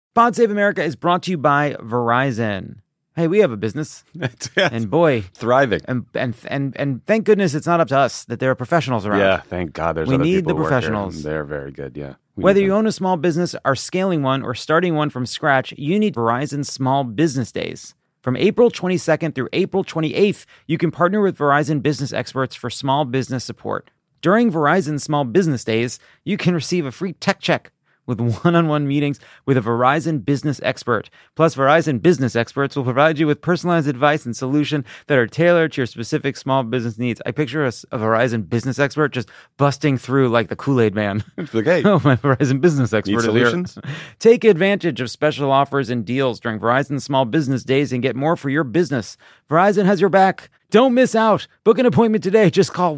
Pod Save America is brought to you by Verizon. Hey, we have a business, and boy, thriving. And thank goodness it's not up to us that there are professionals around. Yeah, thank God there's we other need people the who work here. professionals. They're very good, yeah. Whether you own a small business, are scaling one, or starting one from scratch, you need Verizon Small Business Days. From April 22nd through April 28th, you can partner with Verizon business experts for small business support. During Verizon Small Business Days, you can receive a free tech check with one-on-one meetings with a Verizon business expert. Plus, Verizon business experts will provide you with personalized advice and solutions that are tailored to your specific small business needs. I picture a Verizon business expert just busting through like the Kool-Aid man. Like, hey, oh, my Verizon business expert is solutions? Here. Take advantage of special offers and deals during Verizon Small Business Days and get more for your business. Verizon has your back. Don't miss out. Book an appointment today. Just call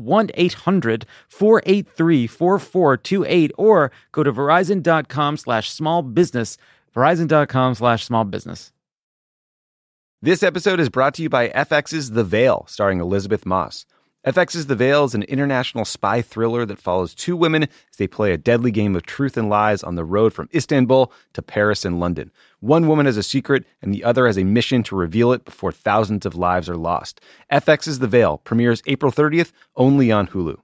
1-800-483-4428 or go to verizon.com/smallbusiness. Verizon.com/smallbusiness. This episode is brought to you by FX's The Veil, starring Elizabeth Moss. FX's The Veil is an international spy thriller that follows two women as they play a deadly game of truth and lies on the road from Istanbul to Paris and London. One woman has a secret, and the other has a mission to reveal it before thousands of lives are lost. FX's The Veil premieres April 30th, only on Hulu.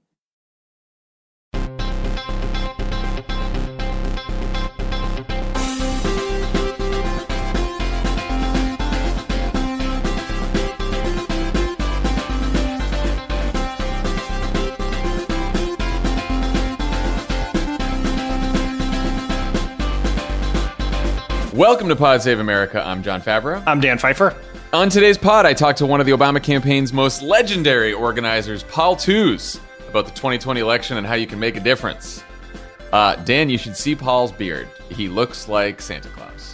Welcome to Pod Save America. I'm John Favreau. I'm Dan Pfeiffer. On today's pod, I talked to one of the Obama campaign's most legendary organizers, Paul Tooze, about the 2020 election and how you can make a difference. Dan, you should see Paul's beard. He looks like Santa Claus.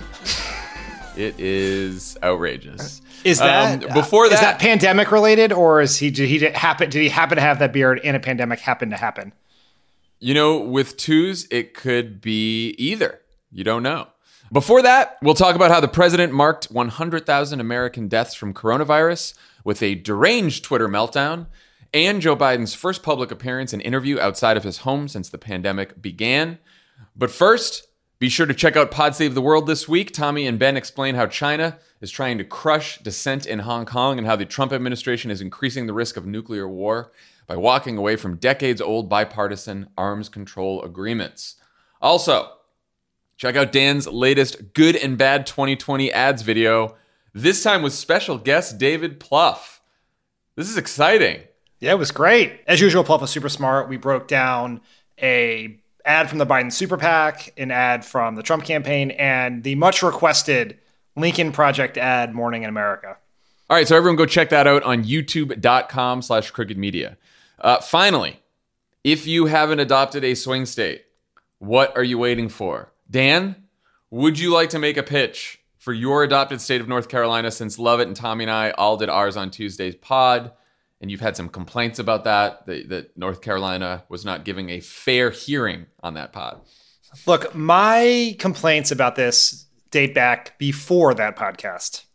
It is outrageous. Is that before that? Is that pandemic related, or did he happen to have that beard in a pandemic happen to happen? You know, with Tooze, it could be either. You don't know. Before that, we'll talk about how the president marked 100,000 American deaths from coronavirus with a deranged Twitter meltdown, and Joe Biden's first public appearance and interview outside of his home since the pandemic began. But first, be sure to check out Pod Save the World this week. Tommy and Ben explain how China is trying to crush dissent in Hong Kong and how the Trump administration is increasing the risk of nuclear war by walking away from decades-old bipartisan arms control agreements. Also, check out Dan's latest Good and Bad 2020 ads video, this time with special guest David Plouffe. This is exciting. Yeah, it was great. As usual, Plouffe was super smart. We broke down a ad from the Biden Super PAC, an ad from the Trump campaign, and the much requested Lincoln Project ad, Morning in America. All right, so everyone go check that out on youtube.com/crookedmedia. Finally, if you haven't adopted a swing state, what are you waiting for? Dan, would you like to make a pitch for your adopted state of North Carolina, since Lovett and Tommy and I all did ours on Tuesday's pod, and you've had some complaints about that North Carolina was not giving a fair hearing on that pod? Look, my complaints about this date back before that podcast.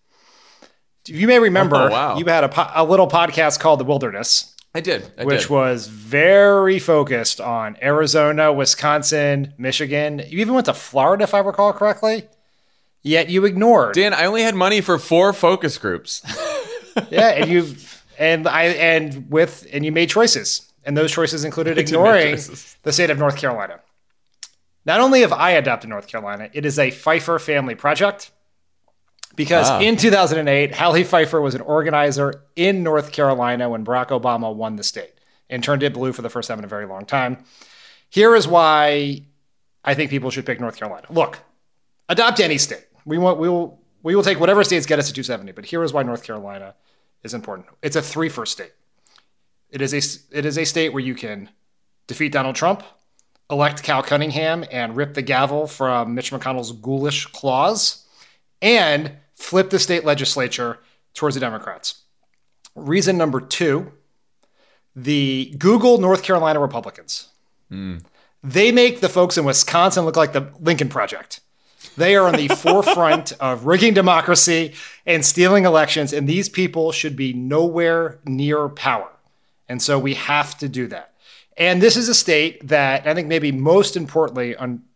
You may remember, you had a little podcast called The Wilderness. I did. Which was very focused on Arizona, Wisconsin, Michigan. You even went to Florida, if I recall correctly. Yet you ignored. Dan, I only had money for 4 focus groups. Yeah, and you made choices, and those choices included ignoring the state of North Carolina. Not only have I adopted North Carolina, it is a Pfeiffer family project. Because in 2008, Hallie Pfeiffer was an organizer in North Carolina when Barack Obama won the state and turned it blue for the first time in a very long time. Here is why I think people should pick North Carolina. Look, adopt any state. We will take whatever states get us to 270. But here is why North Carolina is important. It's a 3-first state. It is a state where you can defeat Donald Trump, elect Cal Cunningham, and rip the gavel from Mitch McConnell's ghoulish claws, and flip the state legislature towards the Democrats. Reason number 2, the Google North Carolina Republicans. They make the folks in Wisconsin look like the Lincoln Project. They are on the forefront of rigging democracy and stealing elections, and these people should be nowhere near power. And so we have to do that. And this is a state that I think maybe most importantly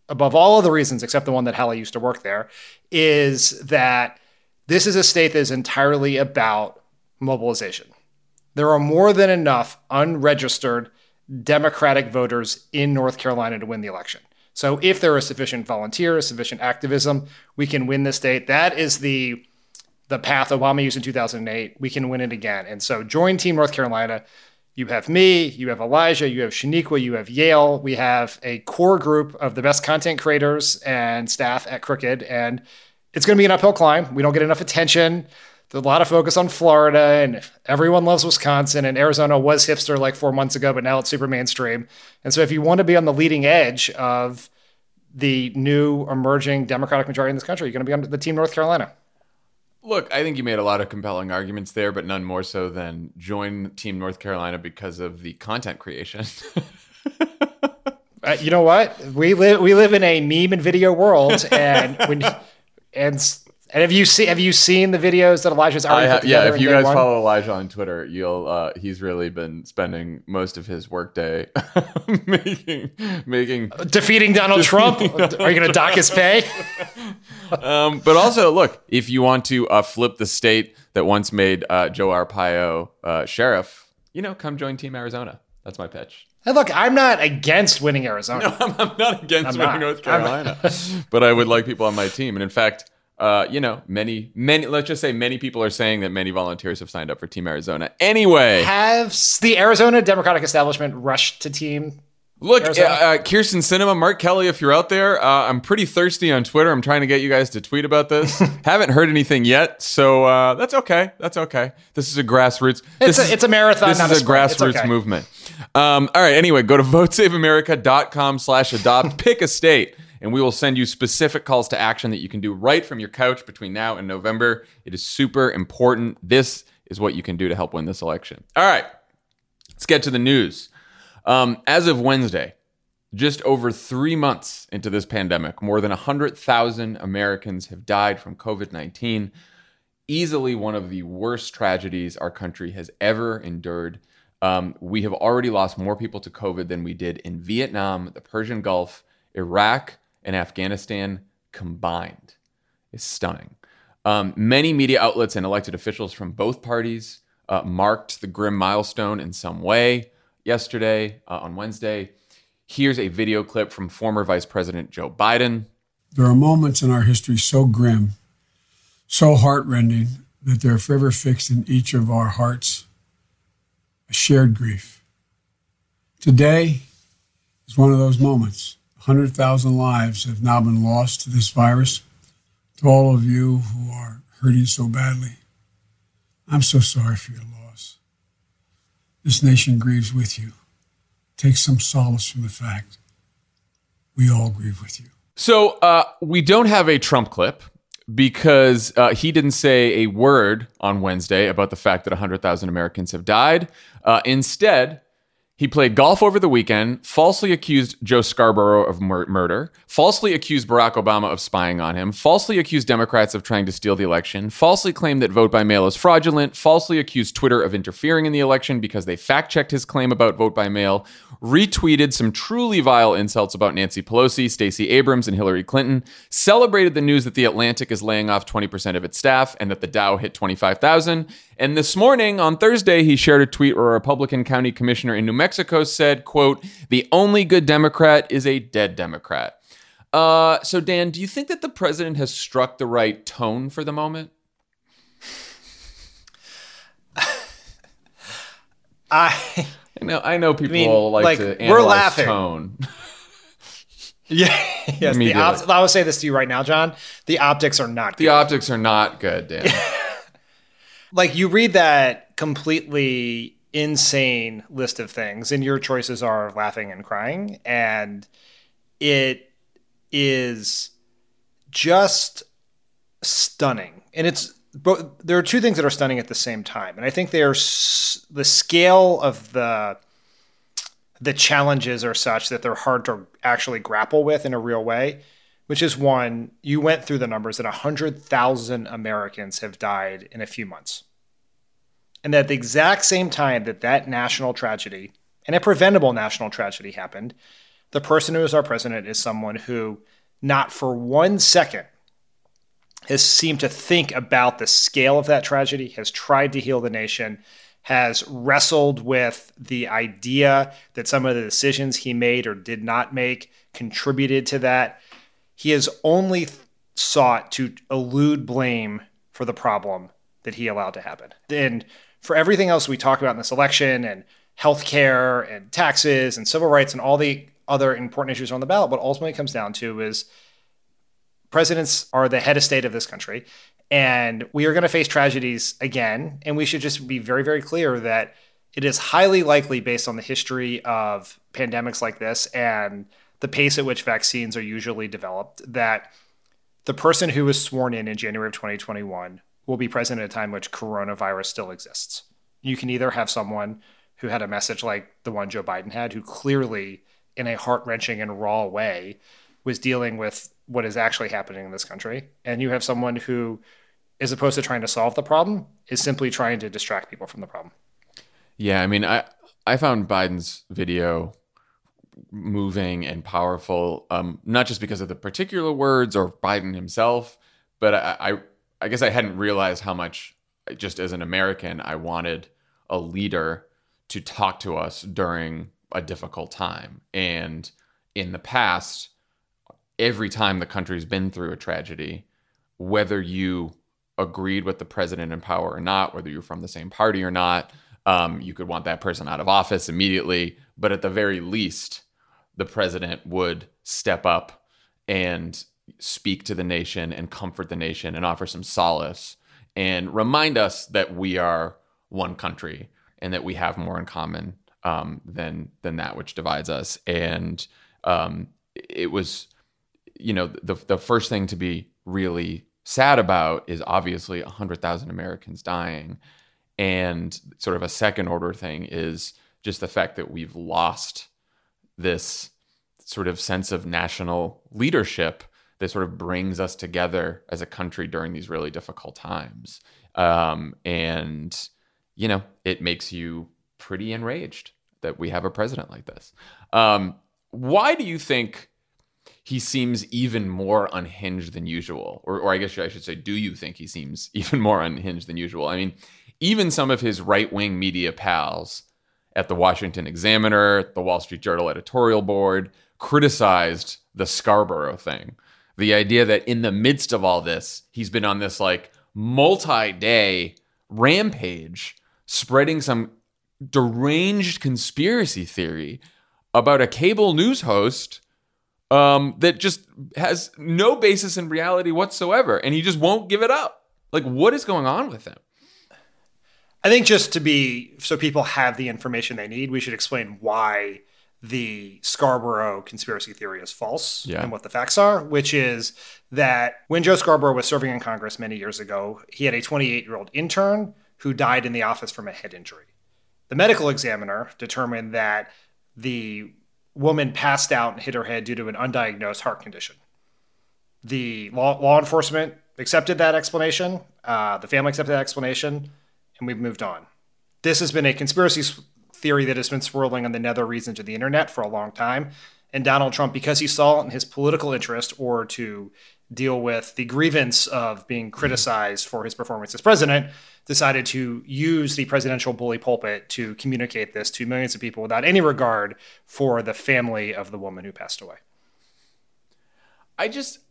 above all other reasons, except the one that Hallie used to work there, is that this is a state that is entirely about mobilization. There are more than enough unregistered Democratic voters in North Carolina to win the election. So if there are sufficient volunteers, sufficient activism, we can win this state. That is the path Obama used in 2008. We can win it again. And so join Team North Carolina. You have me, you have Elijah, you have Shaniqua, you have Yale. We have a core group of the best content creators and staff at Crooked. And it's going to be an uphill climb. We don't get enough attention. There's a lot of focus on Florida, and everyone loves Wisconsin, and Arizona was hipster like 4 months ago, but now it's super mainstream. And so if you want to be on the leading edge of the new emerging Democratic majority in this country, you're going to be on the Team North Carolina. Look, I think you made a lot of compelling arguments there, but none more so than join Team North Carolina because of the content creation. You know what? We live in a meme and video world, and have you seen the videos that Elijah's already put together? Yeah, if you guys follow Elijah on Twitter, you'll he's really been spending most of his workday making defeating Donald Trump. Are you going to dock his pay? But also, look, if you want to flip the state that once made Joe Arpaio sheriff, come join Team Arizona. That's my pitch. Hey, look, I'm not against winning Arizona. No, I'm not against winning North Carolina, but I would like people on my team. And in fact, many, let's just say many people are saying that many volunteers have signed up for Team Arizona. Anyway. Has the Arizona Democratic establishment rushed to Team Look, Kyrsten Sinema, Mark Kelly, if you're out there, I'm pretty thirsty on Twitter. I'm trying to get you guys to tweet about this. Haven't heard anything yet, so that's okay. That's okay. This is a grassroots. It's a marathon. This is a grassroots movement. All right. Anyway, go to votesaveamerica.com/adopt. Pick a state, and we will send you specific calls to action that you can do right from your couch between now and November. It is super important. This is what you can do to help win this election. All right. Let's get to the news. As of Wednesday, just over 3 months into this pandemic, more than 100,000 Americans have died from COVID-19. Easily one of the worst tragedies our country has ever endured. We have already lost more people to COVID than we did in Vietnam, the Persian Gulf, Iraq, and Afghanistan combined. It's stunning. Many media outlets and elected officials from both parties marked the grim milestone in some way. Yesterday, on Wednesday, here's a video clip from former Vice President Joe Biden. There are moments in our history so grim, so heartrending, that they're forever fixed in each of our hearts, a shared grief. Today is one of those moments. 100,000 lives have now been lost to this virus. To all of you who are hurting so badly, I'm so sorry for your loss. This nation grieves with you. Take some solace from the fact we all grieve with you. So we don't have a Trump clip because he didn't say a word on Wednesday about the fact that 100,000 Americans have died. Instead, he played golf over the weekend, falsely accused Joe Scarborough of murder, falsely accused Barack Obama of spying on him, falsely accused Democrats of trying to steal the election, falsely claimed that vote by mail is fraudulent, falsely accused Twitter of interfering in the election because they fact-checked his claim about vote by mail, retweeted some truly vile insults about Nancy Pelosi, Stacey Abrams, and Hillary Clinton, celebrated the news that The Atlantic is laying off 20% of its staff and that the Dow hit 25,000. And this morning, on Thursday, he shared a tweet where a Republican county commissioner in New Mexico said, quote, "The only good Democrat is a dead Democrat." So, Dan, do you think that the president has struck the right tone for the moment? I know people like to analyze we're laughing. Tone. Yeah, yes. I will say this to you right now, John. The optics are not good. The optics are not good, Dan. Like, you read that completely insane list of things, and your choices are laughing and crying, and it is just stunning. And there are two things that are stunning at the same time, and I think the scale of the challenges are such that they're hard to actually grapple with in a real way. Which is one, you went through the numbers that 100,000 Americans have died in a few months. And at the exact same time that national tragedy, and a preventable national tragedy, happened, the person who is our president is someone who not for 1 second has seemed to think about the scale of that tragedy, has tried to heal the nation, has wrestled with the idea that some of the decisions he made or did not make contributed to that. He has only sought to elude blame for the problem that he allowed to happen. And for everything else we talk about in this election and healthcare and taxes and civil rights and all the other important issues on the ballot, what ultimately comes down to is presidents are the head of state of this country, and we are going to face tragedies again. And we should just be very, very clear that it is highly likely, based on the history of pandemics like this and the pace at which vaccines are usually developed, that the person who was sworn in January of 2021 will be president at a time in which coronavirus still exists. You can either have someone who had a message like the one Joe Biden had, who clearly, in a heart-wrenching and raw way, was dealing with what is actually happening in this country. And you have someone who, as opposed to trying to solve the problem, is simply trying to distract people from the problem. Yeah, I mean, I found Biden's video moving and powerful, not just because of the particular words or Biden himself, but I guess I hadn't realized how much, just as an American, I wanted a leader to talk to us during a difficult time. And in the past, every time the country's been through a tragedy, whether you agreed with the president in power or not, whether you're from the same party or not, you could want that person out of office immediately. But at the very least, the president would step up and speak to the nation and comfort the nation and offer some solace and remind us that we are one country and that we have more in common than that which divides us. And it was, the first thing to be really sad about is obviously 100,000 Americans dying. And sort of a second order thing is just the fact that we've lost this sort of sense of national leadership that sort of brings us together as a country during these really difficult times. And, it makes you pretty enraged that we have a president like this. Why do you think he seems even more unhinged than usual? Or I guess I should say, do you think he seems even more unhinged than usual? I mean, even some of his right-wing media pals at the Washington Examiner, the Wall Street Journal editorial board, criticized the Scarborough thing. The idea that in the midst of all this, he's been on this multi-day rampage spreading some deranged conspiracy theory about a cable news host that just has no basis in reality whatsoever, and he just won't give it up. What is going on with him? I think just so people have the information they need, we should explain why the Scarborough conspiracy theory is false and what the facts are, which is that when Joe Scarborough was serving in Congress many years ago, he had a 28-year-old intern who died in the office from a head injury. The medical examiner determined that the woman passed out and hit her head due to an undiagnosed heart condition. The law enforcement accepted that explanation. The family accepted that explanation, and we've moved on. This has been a conspiracy theory that has been swirling on the nether regions of the internet for a long time. And Donald Trump, because he saw it in his political interest or to deal with the grievance of being criticized for his performance as president, decided to use the presidential bully pulpit to communicate this to millions of people without any regard for the family of the woman who passed away. I'm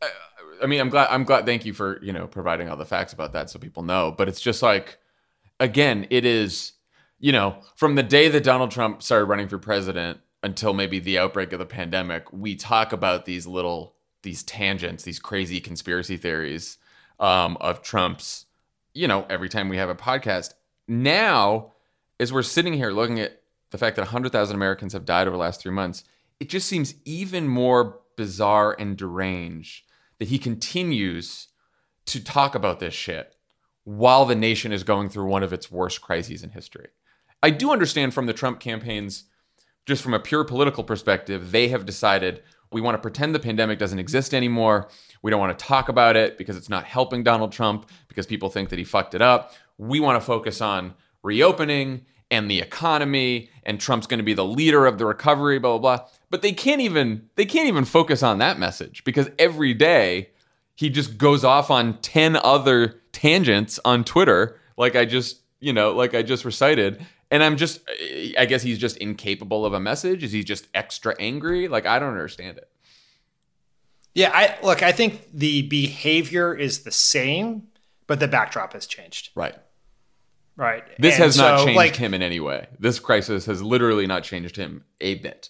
glad. Thank you for, providing all the facts about that so people know. But it's just again, it is, from the day that Donald Trump started running for president until maybe the outbreak of the pandemic, we talk about these tangents, these crazy conspiracy theories of Trump's, every time we have a podcast. Now, as we're sitting here looking at the fact that 100,000 Americans have died over the last 3 months, it just seems even more bizarre and deranged that he continues to talk about this shit while the nation is going through one of its worst crises in history. I do understand from the Trump campaigns, just from a pure political perspective, they have decided we want to pretend the pandemic doesn't exist anymore. We don't want to talk about it because it's not helping Donald Trump, because people think that he fucked it up. We want to focus on reopening and the economy, and Trump's going to be the leader of the recovery, blah, blah, blah. But they can't even focus on that message because every day he just goes off on 10 other tangents on Twitter, like I just recited. And I guess he's just incapable of a message. Is he just extra angry? Like, I don't understand it. Yeah, I think the behavior is the same, but the backdrop has changed. Right. This has not changed him in any way. This crisis has literally not changed him a bit.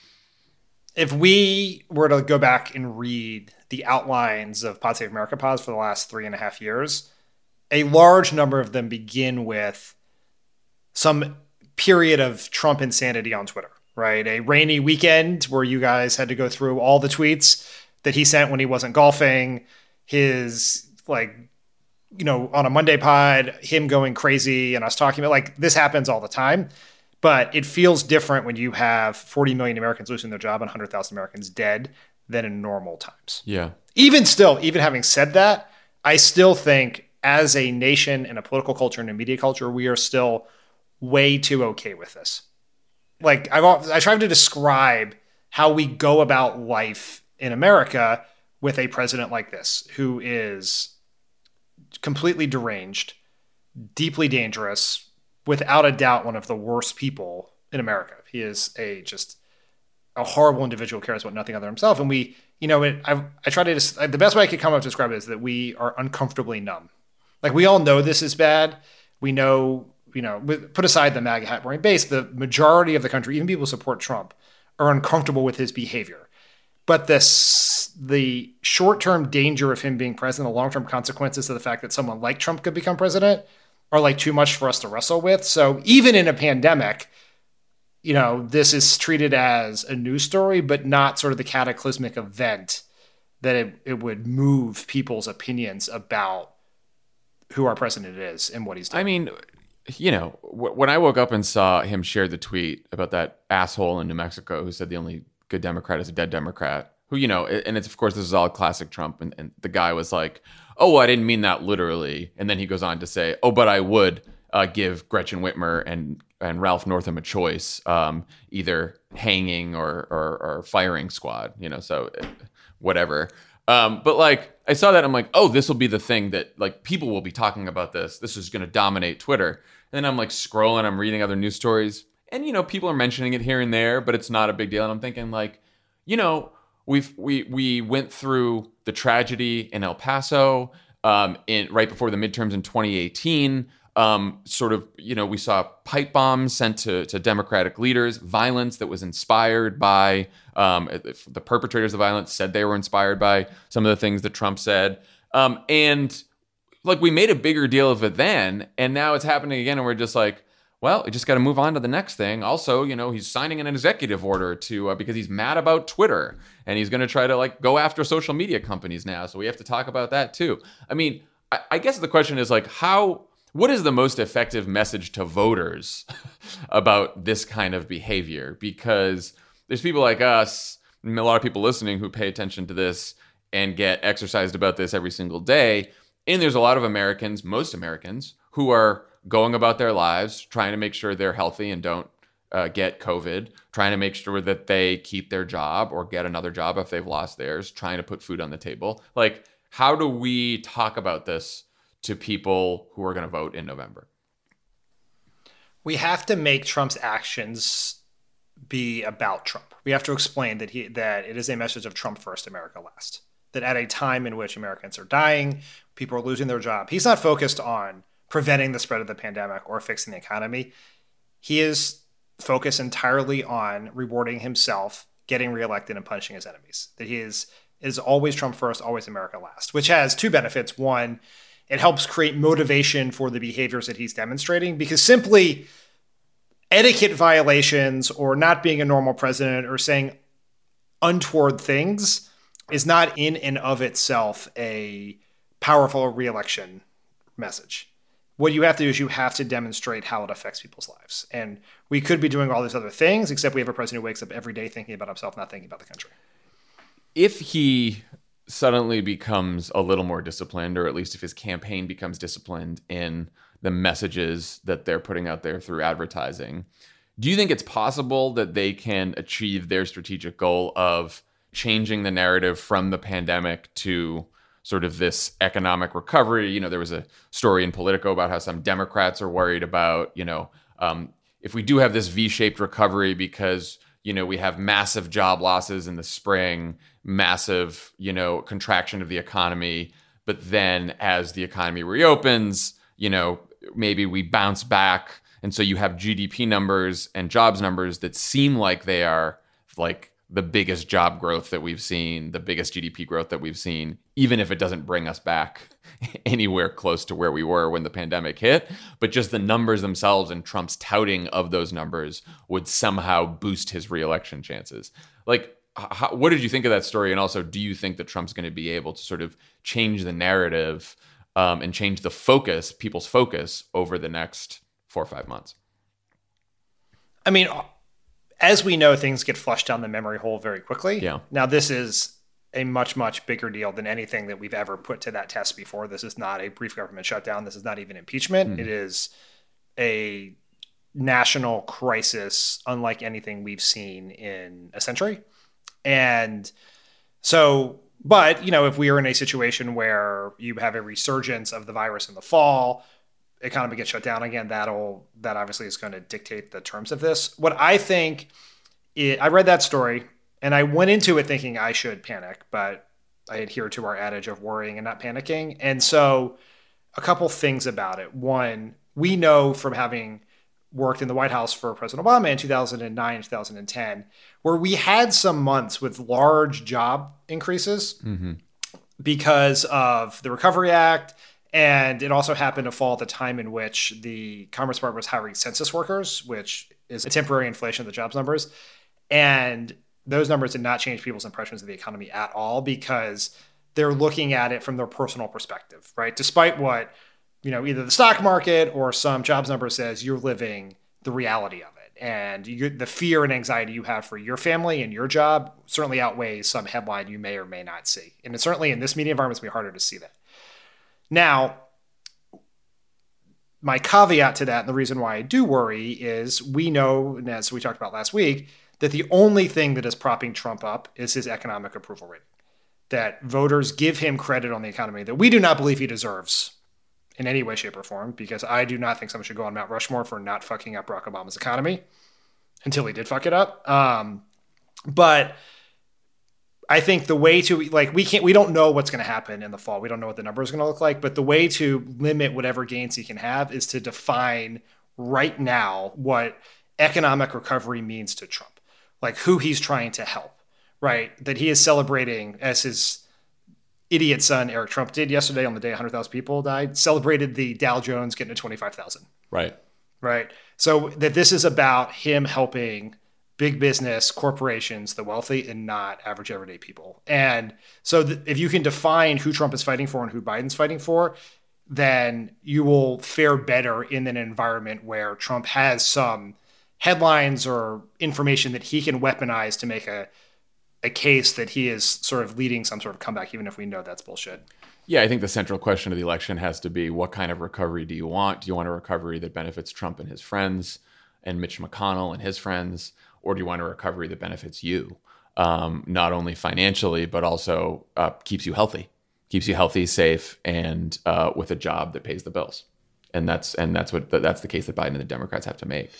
If we were to go back and read the outlines of Pod Save America pods for the last 3.5 years, a large number of them begin with some period of Trump insanity on Twitter, right? A rainy weekend where you guys had to go through all the tweets that he sent when he wasn't golfing, his on a Monday pod, him going crazy and us talking about this happens all the time. But it feels different when you have 40 million Americans losing their job and 100,000 Americans dead than in normal times. Yeah. Even having said that, I still think as a nation and a political culture and a media culture, we are still way too okay with this. I tried to describe how we go about life in America with a president like this, who is completely deranged, deeply dangerous, without a doubt, one of the worst people in America. He is just a horrible individual, cares about nothing other than himself. And I try to the best way I could come up to describe it is that we are uncomfortably numb. We all know this is bad. We know, put aside the MAGA hat wearing base, the majority of the country, even people who support Trump, are uncomfortable with his behavior. But the short-term danger of him being president, the long-term consequences of the fact that someone like Trump could become president are too much for us to wrestle with. So even in a pandemic, this is treated as a news story, but not sort of the cataclysmic event that it would move people's opinions about who our president is and what he's doing. I mean, when I woke up and saw him share the tweet about that asshole in New Mexico who said the only good Democrat is a dead Democrat, who, and it's, of course, this is all classic Trump. And the guy was like, oh, well, I didn't mean that literally. And then he goes on to say, oh, but I would give Gretchen Whitmer and Ralph Northam a choice, either hanging or firing squad, so whatever. But I saw that. I'm like, oh, this will be the thing that people will be talking about this. This is going to dominate Twitter. And then I'm scrolling, I'm reading other news stories and, people are mentioning it here and there, but it's not a big deal. And I'm thinking we went through the tragedy in El Paso right before the midterms in 2018. We saw pipe bombs sent to Democratic leaders, violence that was inspired by the perpetrators of violence said they were inspired by some of the things that Trump said. And we made a bigger deal of it then, and now it's happening again. And we're just well, we just got to move on to the next thing. Also, he's signing an executive order to because he's mad about Twitter and he's going to try to go after social media companies now. So we have to talk about that too. I mean, I guess the question is what is the most effective message to voters about this kind of behavior? Because there's people like us, and a lot of people listening who pay attention to this and get exercised about this every single day. And there's a lot of Americans, most Americans, who are going about their lives, trying to make sure they're healthy and don't get COVID, trying to make sure that they keep their job or get another job if they've lost theirs, trying to put food on the table. How do we talk about this to people who are going to vote in November? We have to make Trump's actions be about Trump. We have to explain that it is a message of Trump first, America last. That at a time in which Americans are dying, people are losing their job, he's not focused on preventing the spread of the pandemic or fixing the economy. He is focused entirely on rewarding himself, getting reelected, and punishing his enemies. That he is always Trump first, always America last, which has two benefits. One, it helps create motivation for the behaviors that he's demonstrating, because simply etiquette violations or not being a normal president or saying untoward things is not in and of itself a powerful reelection message. What you have to do is you have to demonstrate how it affects people's lives. And we could be doing all these other things, except we have a president who wakes up every day thinking about himself, not thinking about the country. If he suddenly becomes a little more disciplined, or at least if his campaign becomes disciplined in the messages that they're putting out there through advertising, Do you think it's possible that they can achieve their strategic goal of changing the narrative from the pandemic to sort of this economic recovery? You know, there was a story in Politico about how some Democrats are worried about, if we do have this V-shaped recovery because, we have massive job losses in the spring, massive, contraction of the economy. But then as the economy reopens, maybe we bounce back. And so you have GDP numbers and jobs numbers that seem like they are like the biggest job growth that we've seen, the biggest GDP growth that we've seen, even if it doesn't bring us back anywhere close to where we were when the pandemic hit. But just the numbers themselves and Trump's touting of those numbers would somehow boost his reelection chances. Like, what did you think of that story? And also, do you think that Trump's going to be able to sort of change the narrative and change the focus, people's focus over the next 4 or 5 months? I mean, as we know, things get flushed down the memory hole very quickly. Yeah. Now, this is a much, much bigger deal than anything that we've ever put to that test before. This is not a brief government shutdown. This is not even impeachment. It is a national crisis unlike anything we've seen in a century. And so, but, if we are in a situation where you have a resurgence of the virus in the fall, economy gets shut down again, that obviously is going to dictate the terms of this. What I think, I read that story and I went into it thinking I should panic, but I adhere to our adage of worrying and not panicking. And so a couple things about it. One, we know from having worked in the White House for President Obama in 2009, 2010, where we had some months with large job increases because of the Recovery Act. And it also happened to fall at the time in which the Commerce Department was hiring census workers, which is a temporary inflation of the jobs numbers. And those numbers did not change people's impressions of the economy at all because they're looking at it from their personal perspective, right? Despite what, either the stock market or some jobs number says, you're living the reality of it. And the fear and anxiety you have for your family and your job certainly outweighs some headline you may or may not see. And it's certainly in this media environment, it's going to be harder to see that. Now, my caveat to that, and the reason why I do worry is we know, and as we talked about last week, that the only thing that is propping Trump up is his economic approval rating. That voters give him credit on the economy that we do not believe he deserves in any way, shape, or form, because I do not think someone should go on Mount Rushmore for not fucking up Barack Obama's economy until he did fuck it up. But I think the way to, we don't know what's going to happen in the fall. We don't know what the number is going to look like, but the way to limit whatever gains he can have is to define right now what economic recovery means to Trump, like who he's trying to help, right? That he is celebrating, as his idiot son, Eric Trump, did yesterday on the day 100,000 people died, celebrated the Dow Jones getting to 25,000. Right. Right. So that this is about him helping big business, corporations, the wealthy, and not average everyday people. And so if you can define who Trump is fighting for and who Biden's fighting for, then you will fare better in an environment where Trump has some headlines or information that he can weaponize to make a case that he is sort of leading some sort of comeback, even if we know that's bullshit. Yeah, I think the central question of the election has to be, what kind of recovery do you want? Do you want a recovery that benefits Trump and his friends and Mitch McConnell and his friends? Or do you want a recovery that benefits you, not only financially, but also keeps you healthy, safe, and with a job that pays the bills? And that's the case that Biden and the Democrats have to make.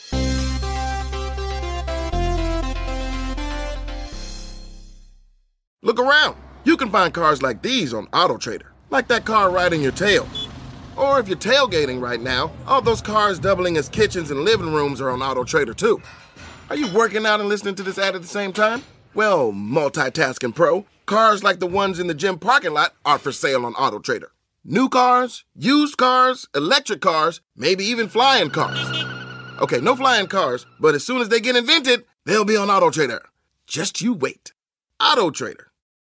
Look around. You can find cars like these on AutoTrader, like that car riding your tail. Or if you're tailgating right now, all those cars doubling as kitchens and living rooms are on AutoTrader too. Are you working out and listening to this ad at the same time? Well, multitasking pro, cars like the ones in the gym parking lot are for sale on AutoTrader. New cars, used cars, electric cars, maybe even flying cars. Okay, no flying cars, but as soon as they get invented, they'll be on AutoTrader. Just you wait. AutoTrader.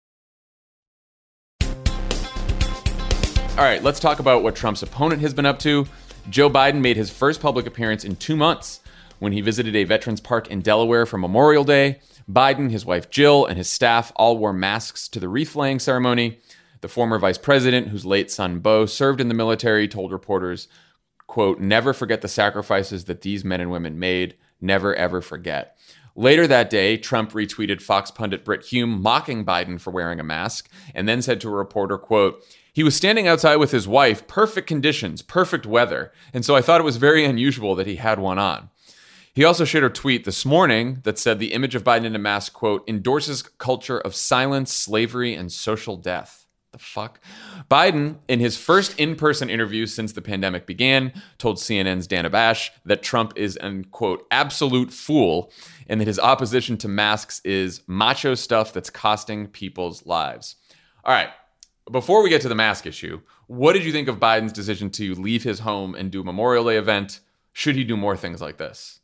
All right, let's talk about what Trump's opponent has been up to. Joe Biden made his first public appearance in 2 months when he visited a veterans park in Delaware for Memorial Day. Biden, his wife Jill, and his staff all wore masks to the wreath-laying ceremony. The former vice president, whose late son Beau served in the military, told reporters, quote, never forget the sacrifices that these men and women made. Never, ever forget. Later that day, Trump retweeted Fox pundit Brit Hume mocking Biden for wearing a mask and then said to a reporter, quote, he was standing outside with his wife, perfect conditions, perfect weather, and so I thought it was very unusual that he had one on. He also shared a tweet this morning that said the image of Biden in a mask, quote, endorses culture of silence, slavery, and social death. The fuck? Biden, in his first in-person interview since the pandemic began, told CNN's Dana Bash that Trump is an, quote, absolute fool, and that his opposition to masks is macho stuff that's costing people's lives. All right, before we get to the mask issue, what did you think of Biden's decision to leave his home and do a Memorial Day event? Should he do more things like this?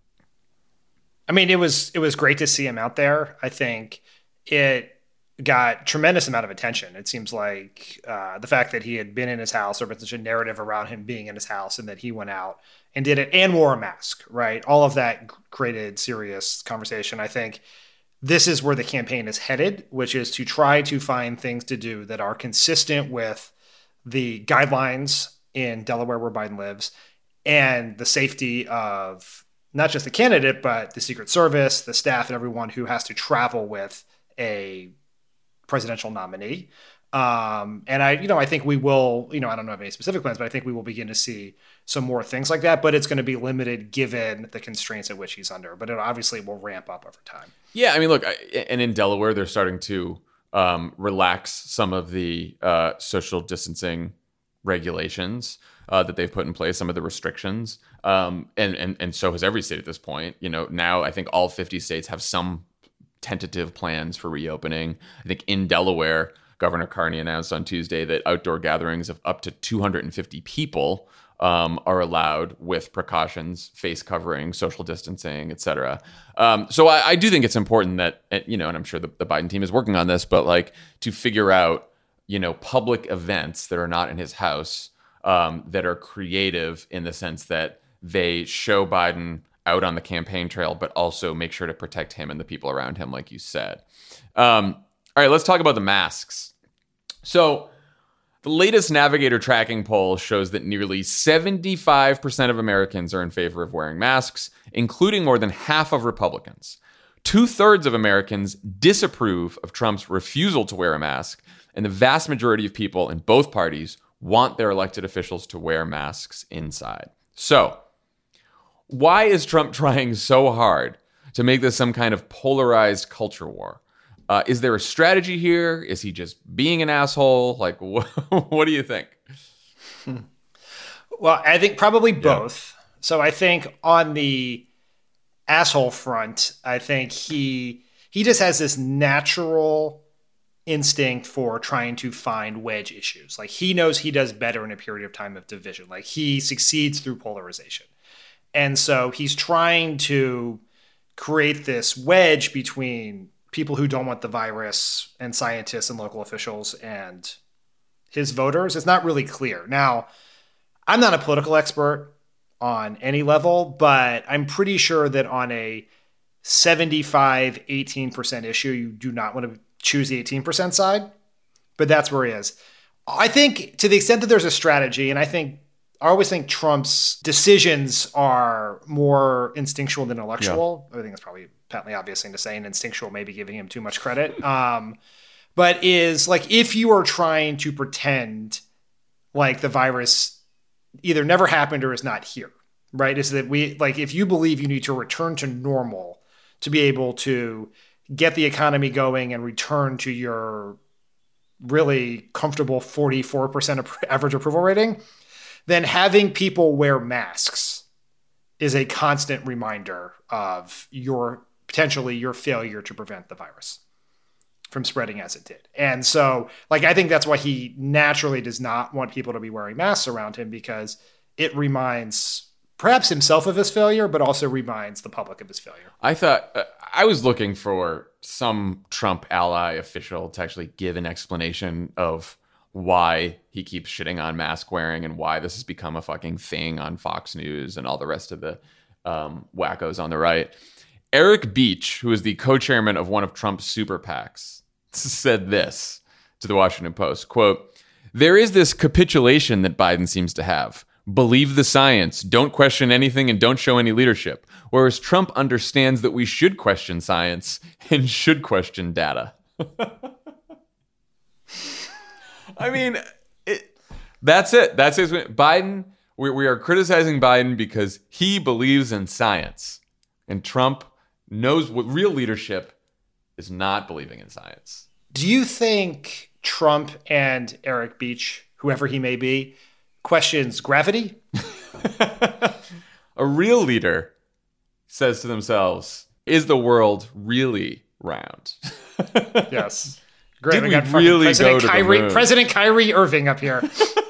I mean, it was great to see him out there. I think it got tremendous amount of attention. It seems like the fact that he had been in his house, there was such a narrative around him being in his house, and that he went out and did it and wore a mask, right? All of that created serious conversation. I think this is where the campaign is headed, which is to try to find things to do that are consistent with the guidelines in Delaware where Biden lives and the safety of not just the candidate, but the Secret Service, the staff, and everyone who has to travel with a presidential nominee. And I think we will, I don't know of any specific plans, but I think we will begin to see some more things like that, but it's going to be limited given the constraints at which he's under, but it obviously will ramp up over time. Yeah. I mean, look, and in Delaware, they're starting to relax some of the social distancing regulations that they've put in place, some of the restrictions. And so has every state at this point. Now I think all 50 states have some tentative plans for reopening. I think in Delaware, Governor Carney announced on Tuesday that outdoor gatherings of up to 250 people are allowed with precautions, face covering, social distancing, et cetera. So I do think it's important that, and I'm sure the Biden team is working on this, but like to figure out, public events that are not in his house that are creative in the sense that they show Biden out on the campaign trail, but also make sure to protect him and the people around him, like you said. All right, let's talk about the masks. So the latest Navigator tracking poll shows that nearly 75% of Americans are in favor of wearing masks, including more than half of Republicans. 2/3 of Americans disapprove of Trump's refusal to wear a mask, and the vast majority of people in both parties want their elected officials to wear masks inside. So, why is Trump trying so hard to make this some kind of polarized culture war? Is there a strategy here? Is he just being an asshole? Like, what do you think? Well, I think probably both. Yeah. So I think on the asshole front, I think he just has this natural instinct for trying to find wedge issues. Like he knows he does better in a period of time of division. Like he succeeds through polarization. And so he's trying to create this wedge between people who don't want the virus and scientists and local officials and his voters. It's not really clear. Now, I'm not a political expert on any level, but I'm pretty sure that on a 75-18% issue, you do not want to choose the 18% side, but that's where he is. I think to the extent that there's a strategy, and I always think Trump's decisions are more instinctual than intellectual. Yeah. I think that's probably a patently obvious thing to say, and instinctual maybe giving him too much credit. But is like if you are trying to pretend like the virus either never happened or is not here, right? Is that if you believe you need to return to normal to be able to get the economy going and return to your really comfortable 44% average approval rating, then having people wear masks is a constant reminder of potentially your failure to prevent the virus from spreading as it did. And so, I think that's why he naturally does not want people to be wearing masks around him, because it reminds perhaps himself of his failure, but also reminds the public of his failure. I thought I was looking for some Trump ally official to actually give an explanation of why he keeps shitting on mask wearing and why this has become a fucking thing on Fox News and all the rest of the wackos on the right. Eric Beach, who is the co-chairman of one of Trump's super PACs, said this to the Washington Post, quote, "There is this capitulation that Biden seems to have. believe the science, don't question anything, and don't show any leadership. Whereas Trump understands that we should question science and should question data. I mean, that's it. That's his Biden. We are criticizing Biden because he believes in science, and Trump knows what real leadership is not believing in science. Do you think Trump and Eric Beach, whoever he may be, questions gravity? A real leader says to themselves, is the world really round? Yes. Did we really go to the moon? President Kyrie Irving up here.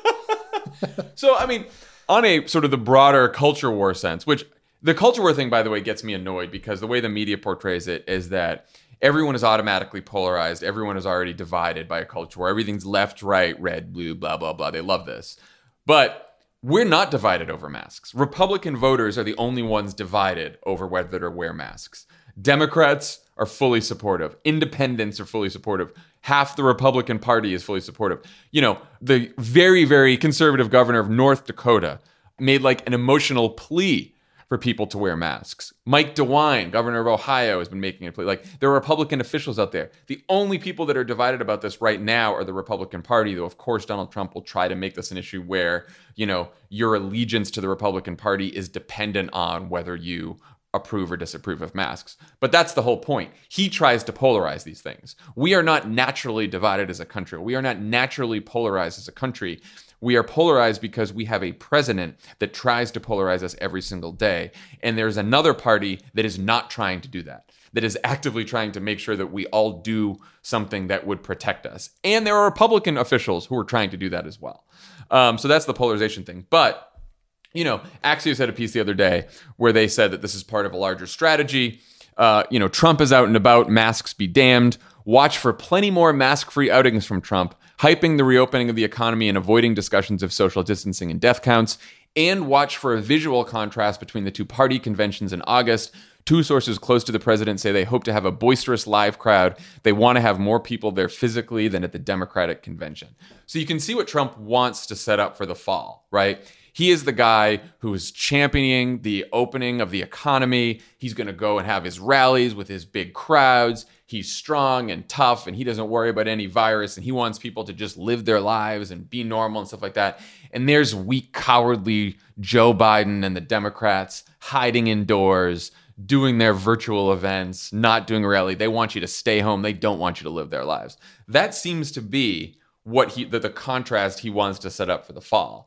So, I mean, on a sort of the broader culture war sense, which the culture war thing, by the way, gets me annoyed because the way the media portrays it is that everyone is automatically polarized. Everyone is already divided by a culture war. Everything's left, right, red, blue, blah, blah, blah. They love this. But we're not divided over masks. Republican voters are the only ones divided over whether to wear masks. Democrats are fully supportive. Independents are fully supportive. Half the Republican Party is fully supportive. You know, the very, very conservative governor of North Dakota made like an emotional plea for people to wear masks. Mike DeWine, governor of Ohio, has been making a plea. Like, there are Republican officials out there. The only people that are divided about this right now are the Republican Party, though, of course, Donald Trump will try to make this an issue where, you know, your allegiance to the Republican Party is dependent on whether you approve or disapprove of masks. But that's the whole point. He tries to polarize these things. We are not naturally divided as a country. We are not naturally polarized as a country. We are polarized because we have a president that tries to polarize us every single day. And there's another party that is not trying to do that, that is actively trying to make sure that we all do something that would protect us. And there are Republican officials who are trying to do that as well. So that's the polarization thing. But you know, Axios had a piece the other day where they said that this is part of a larger strategy. You know, Trump is out and about, masks be damned. Watch for plenty more mask-free outings from Trump, hyping the reopening of the economy and avoiding discussions of social distancing and death counts. And watch for a visual contrast between the two party conventions in August. Two sources close to the president say they hope to have a boisterous live crowd. They want to have more people there physically than at the Democratic convention. So you can see what Trump wants to set up for the fall, right? He is the guy who is championing the opening of the economy. He's going to go and have his rallies with his big crowds. He's strong and tough, and he doesn't worry about any virus, and he wants people to just live their lives and be normal and stuff like that. And there's weak, cowardly Joe Biden and the Democrats hiding indoors, doing their virtual events, not doing a rally. They want you to stay home. They don't want you to live their lives. That seems to be what the contrast he wants to set up for the fall.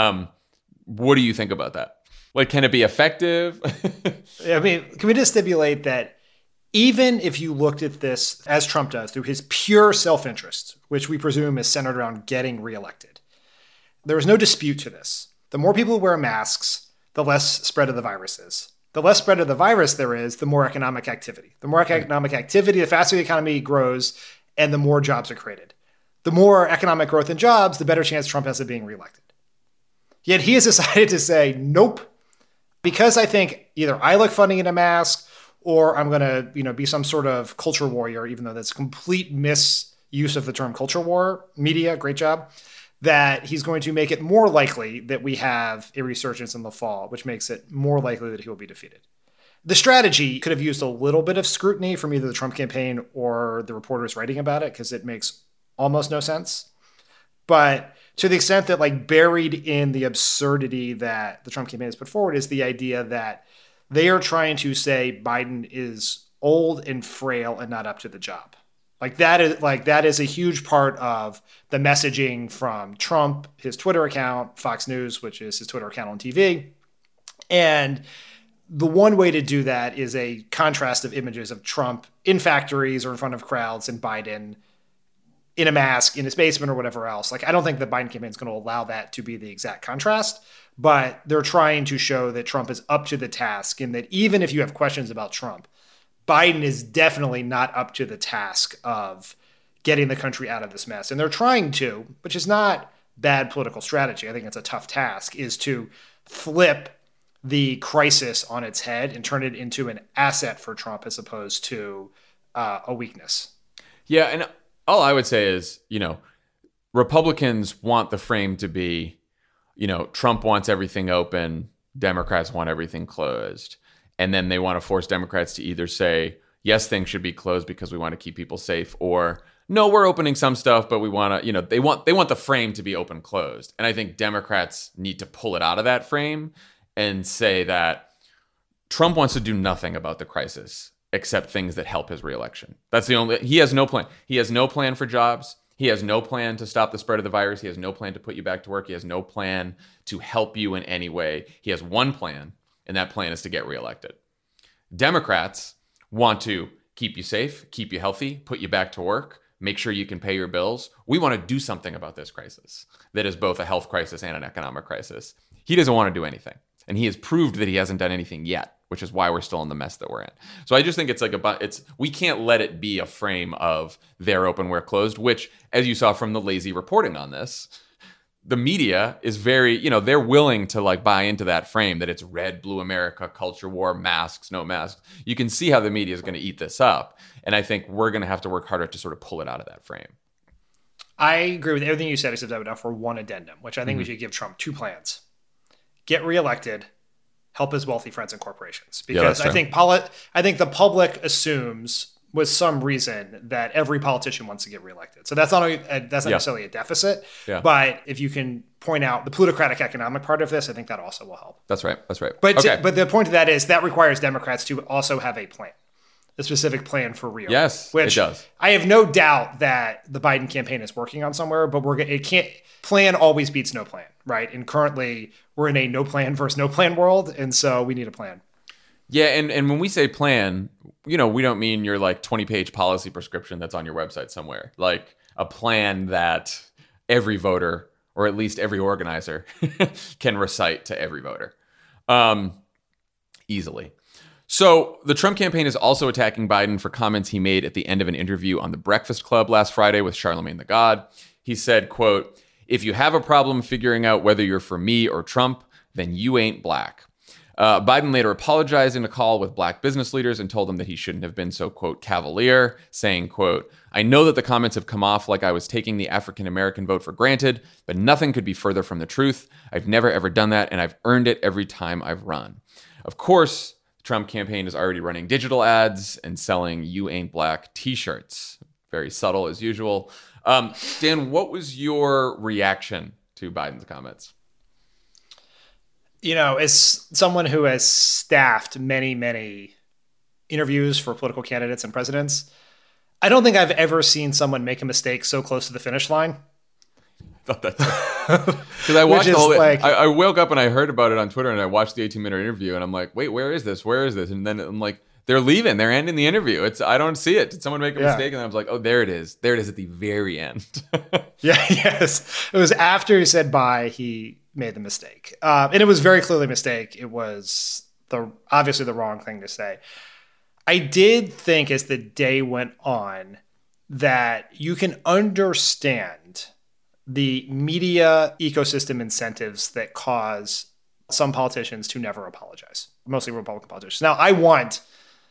What do you think about that? Like, can it be effective? I mean, can we just stipulate that even if you looked at this, as Trump does, through his pure self-interest, which we presume is centered around getting reelected, there is no dispute to this. The more people who wear masks, the less spread of the virus is. The less spread of the virus there is, the more economic activity. The more economic activity, the faster the economy grows, and the more jobs are created. The more economic growth and jobs, the better chance Trump has of being reelected. Yet he has decided to say, nope, because I think either I look funny in a mask or I'm going to, be some sort of culture warrior, even though that's complete misuse of the term culture war. Media, great job. That he's going to make it more likely that we have a resurgence in the fall, which makes it more likely that he will be defeated. The strategy could have used a little bit of scrutiny from either the Trump campaign or the reporters writing about it, because it makes almost no sense. But to the extent that, like, buried in the absurdity that the Trump campaign has put forward is the idea that they are trying to say Biden is old and frail and not up to the job. That is a huge part of the messaging from Trump, his Twitter account, Fox News, which is his Twitter account on TV. And the one way to do that is a contrast of images of Trump in factories or in front of crowds and Biden in a mask in his basement or whatever else. Like, I don't think the Biden campaign is going to allow that to be the exact contrast, but they're trying to show that Trump is up to the task, and that even if you have questions about Trump, Biden is definitely not up to the task of getting the country out of this mess. And they're trying to, which is not bad political strategy. I think it's a tough task, is to flip the crisis on its head and turn it into an asset for Trump as opposed to a weakness. Yeah, and all I would say is, Republicans want the frame to be, Trump wants everything open, Democrats want everything closed. And then they want to force Democrats to either say, yes, things should be closed because we want to keep people safe, or no, we're opening some stuff, but we want to, they want the frame to be open closed. And I think Democrats need to pull it out of that frame and say that Trump wants to do nothing about the crisis except things that help his reelection. He has no plan. He has no plan for jobs. He has no plan to stop the spread of the virus. He has no plan to put you back to work. He has no plan to help you in any way. He has one plan, and that plan is to get reelected. Democrats want to keep you safe, keep you healthy, put you back to work, make sure you can pay your bills. We want to do something about this crisis that is both a health crisis and an economic crisis. He doesn't want to do anything. And he has proved that he hasn't done anything yet, which is why we're still in the mess that we're in. So I just think we can't let it be a frame of they're open, we're closed, which, as you saw from the lazy reporting on this, the media is very, they're willing to buy into that frame that it's red, blue America, culture war, masks, no masks. You can see how the media is going to eat this up. And I think we're going to have to work harder to sort of pull it out of that frame. I agree with everything you said, except I would offer one addendum, which I think we should give Trump two plans. Get reelected, help his wealthy friends and corporations. Because I think the public assumes with some reason that every politician wants to get reelected. So that's not necessarily a deficit. Yeah. But if you can point out the plutocratic economic part of this, I think that also will help. That's right. But but the point of that is that requires Democrats to also have a plan. A specific plan for real. Yes, which it does. I have no doubt that the Biden campaign is working on somewhere, but plan always beats no plan, right? And currently we're in a no plan versus no plan world, and so we need a plan. Yeah, and when we say plan, we don't mean your 20-page policy prescription that's on your website somewhere. Like a plan that every voter, or at least every organizer, can recite to every voter easily. So the Trump campaign is also attacking Biden for comments he made at the end of an interview on The Breakfast Club last Friday with Charlamagne tha God. He said, quote, "If you have a problem figuring out whether you're for me or Trump, then you ain't black." Biden later apologized in a call with black business leaders and told them that he shouldn't have been so, quote, cavalier, saying, quote, "I know that the comments have come off like I was taking the African-American vote for granted, but nothing could be further from the truth. I've never, ever done that, and I've earned it every time I've run." Of course, the Trump campaign is already running digital ads and selling "You Ain't Black" t-shirts. Very subtle as usual. Dan, what was your reaction to Biden's comments? As someone who has staffed many, many interviews for political candidates and presidents, I don't think I've ever seen someone make a mistake so close to the finish line. Because I watched I woke up and I heard about it on Twitter and I watched the 18-minute interview and I'm like, wait, where is this? And then I'm like, they're leaving. They're ending the interview. I don't see it. Did someone make a mistake? And then I was like, oh, there it is. There it is at the very end. Yes. It was after he said bye, he made the mistake. And it was very clearly a mistake. It was obviously the wrong thing to say. I did think as the day went on that you can understand the media ecosystem incentives that cause some politicians to never apologize, mostly Republican politicians. Now, I want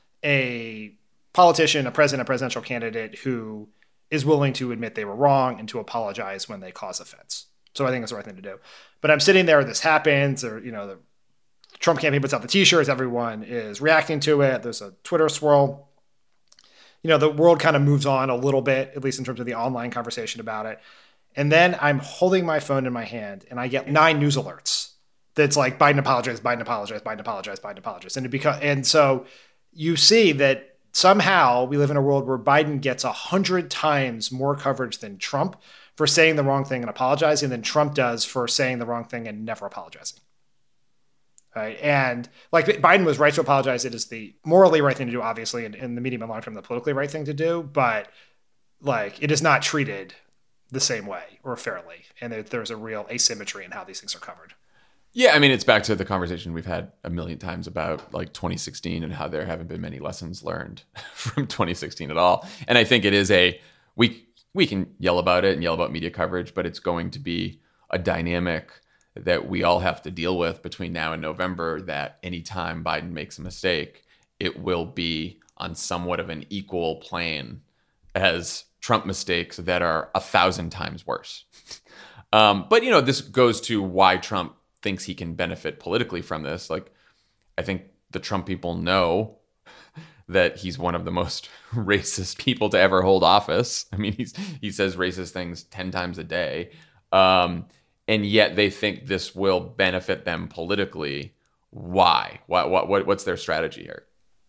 a politician, a president, a presidential candidate who is willing to admit they were wrong and to apologize when they cause offense. So I think that's the right thing to do. But I'm sitting there, this happens, or, the Trump campaign puts out the t-shirts, everyone is reacting to it. There's a Twitter swirl. The world kind of moves on a little bit, at least in terms of the online conversation about it. And then I'm holding my phone in my hand and I get 9 news alerts that's like Biden apologized, Biden apologized, Biden apologized, Biden apologized. And so you see that somehow we live in a world where Biden gets 100 times more coverage than Trump for saying the wrong thing and apologizing than Trump does for saying the wrong thing and never apologizing. Right. And Biden was right to apologize. It is the morally right thing to do, obviously, and in the medium and long term, the politically right thing to do. But it is not treated the same way or fairly. And there's a real asymmetry in how these things are covered. Yeah, I mean, it's back to the conversation we've had a million times about 2016 and how there haven't been many lessons learned from 2016 at all. And I think it is we can yell about it and yell about media coverage, but it's going to be a dynamic that we all have to deal with between now and November, that anytime Biden makes a mistake, it will be on somewhat of an equal plane as Trump mistakes that are 1,000 times worse. But, you know, this goes to why Trump thinks he can benefit politically from this. Like, I think the Trump people know that he's one of the most racist people to ever hold office. I mean, he says racist things 10 times a day. And yet they think this will benefit them politically. Why? What's their strategy here?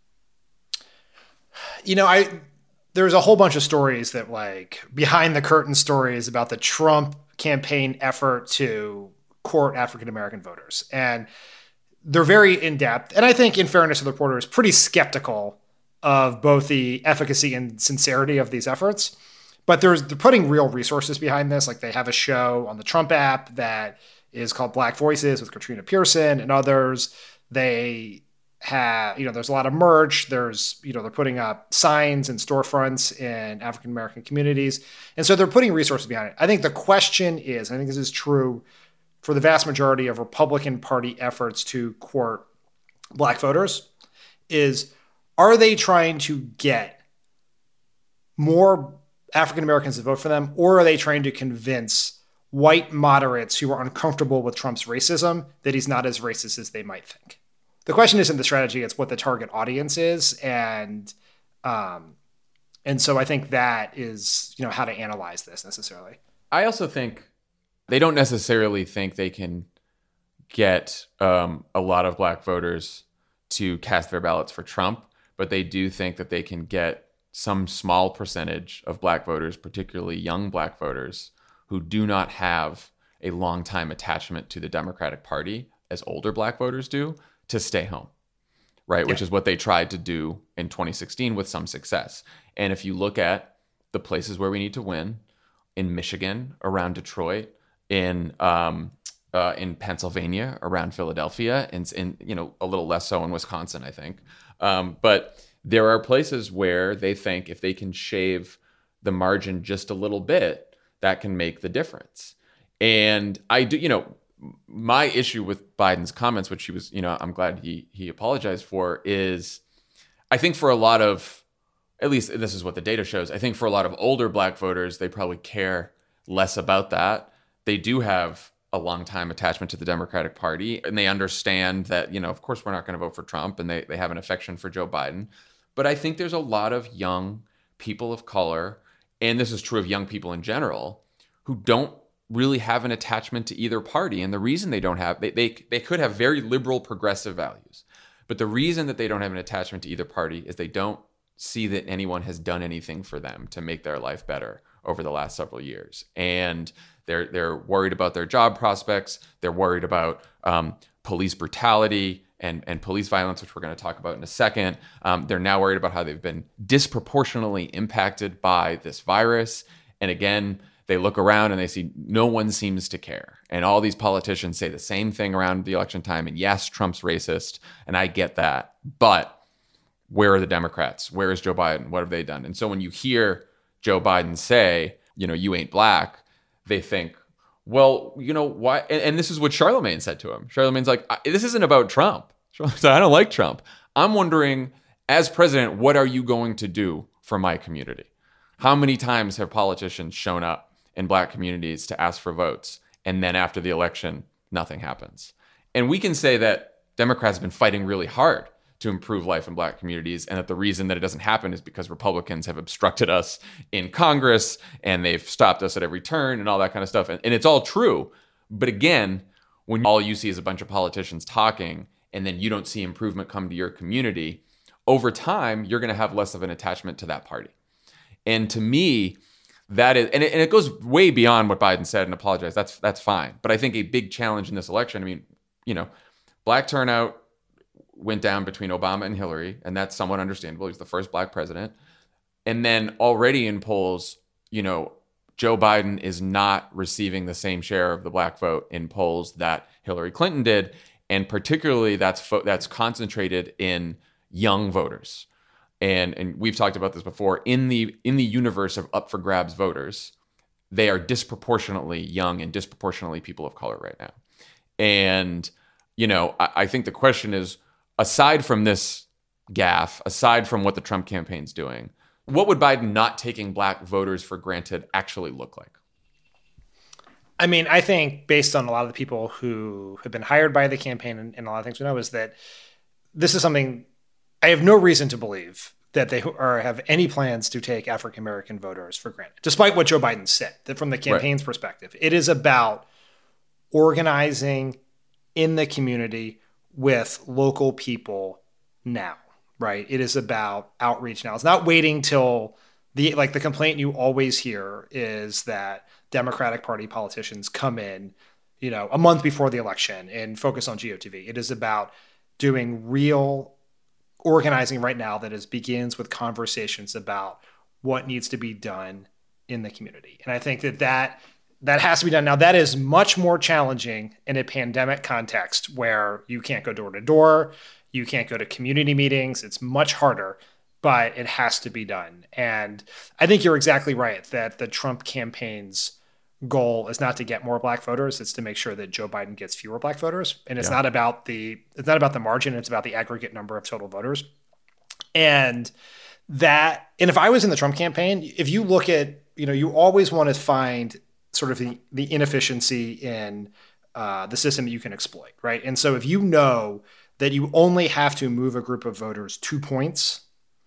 You know, there's a whole bunch of stories that, like, behind the curtain stories about the Trump campaign effort to court African-American voters. And they're very in-depth. And I think, in fairness to the reporters, pretty skeptical of both the efficacy and sincerity of these efforts. But they're putting real resources behind this. Like, they have a show on the Trump app that is called Black Voices with Katrina Pearson and others. They have, you know, there's a lot of merch. There's, you know, they're putting up signs and storefronts in African-American communities. And so they're putting resources behind it. I think the question is, I think this is true for the vast majority of Republican Party efforts to court Black voters, is, are they trying to get more African Americans to vote for them, or are they trying to convince white moderates who are uncomfortable with Trump's racism that he's not as racist as they might think? The question isn't the strategy, it's what the target audience is. And so I think that is, you know, how to analyze this necessarily. I also think they don't necessarily think they can get a lot of Black voters to cast their ballots for Trump, but they do think that they can get some small percentage of Black voters, particularly young Black voters, who do not have a long-time attachment to the Democratic Party, as older Black voters do, to stay home, right? Yeah. Which is what they tried to do in 2016 with some success. And if you look at the places where we need to win, in Michigan, around Detroit, in Pennsylvania, around Philadelphia, and you know, a little less so in Wisconsin, I think. But there are places where they think if they can shave the margin just a little bit, that can make the difference. And I do, you know, my issue with Biden's comments, which he was, you know, I'm glad he apologized for, is I think for a lot of, at least this is what the data shows, I think for a lot of older Black voters, they probably care less about that. They do have a long-time attachment to the Democratic Party, and they understand that, you know, of course we're not going to vote for Trump, and they have an affection for Joe Biden. But I think there's a lot of young people of color, and this is true of young people in general, who don't really have an attachment to either party. And the reason they don't have, they could have very liberal progressive values, but the reason that they don't have an attachment to either party is they don't see that anyone has done anything for them to make their life better over the last several years. And they're worried about their job prospects. They're worried about police brutality and police violence, which we're going to talk about in a second. They're now worried about how they've been disproportionately impacted by this virus. And again, they look around and they see no one seems to care. And all these politicians say the same thing around the election time. And yes, Trump's racist, and I get that. But where are the Democrats? Where is Joe Biden? What have they done? And so when you hear Joe Biden say, you know, you ain't Black, they think, well, you know, why? And this is what Charlemagne said to him. Charlemagne's like, this isn't about Trump. Charlemagne said, I don't like Trump. I'm wondering, as president, what are you going to do for my community? How many times have politicians shown up in Black communities to ask for votes, and then after the election, nothing happens? And we can say that Democrats have been fighting really hard to improve life in Black communities, and that the reason that it doesn't happen is because Republicans have obstructed us in Congress, and they've stopped us at every turn, and all that kind of stuff. And it's all true. But again, when all you see is a bunch of politicians talking, and then you don't see improvement come to your community, over time, you're going to have less of an attachment to that party. And to me, that is, and it goes way beyond what Biden said and apologized. That's fine. But I think a big challenge in this election, I mean, you know, Black turnout went down between Obama and Hillary, and that's somewhat understandable. He's the first Black president. And then already in polls, you know, Joe Biden is not receiving the same share of the Black vote in polls that Hillary Clinton did. And particularly that's concentrated in young voters. And we've talked about this before, in the universe of up for grabs voters, they are disproportionately young and disproportionately people of color right now. And, you know, I think the question is, aside from this gaffe, aside from what the Trump campaign's doing, what would Biden not taking Black voters for granted actually look like? I mean, I think based on a lot of the people who have been hired by the campaign and a lot of things we know is that this is something I have no reason to believe that they have any plans to take African-American voters for granted, despite what Joe Biden said, that from the campaign's perspective. It is about organizing in the community with local people now, right? It is about outreach now. It's not waiting till the complaint you always hear is that Democratic Party politicians come in, a month before the election and focus on GOTV. It is about doing real organizing right now that begins with conversations about what needs to be done in the community. And I think that has to be done. Now, that is much more challenging in a pandemic context where you can't go door to door, you can't go to community meetings. It's much harder, but it has to be done. And I think you're exactly right that the Trump campaign's goal is not to get more black voters. It's to make sure that Joe Biden gets fewer black voters. And it's not about the margin. It's about the aggregate number of total voters. And if I was in the Trump campaign, if you look at, you always want to find sort of the inefficiency in the system that you can exploit, right? And so if you know that you only have to move a group of voters 2 points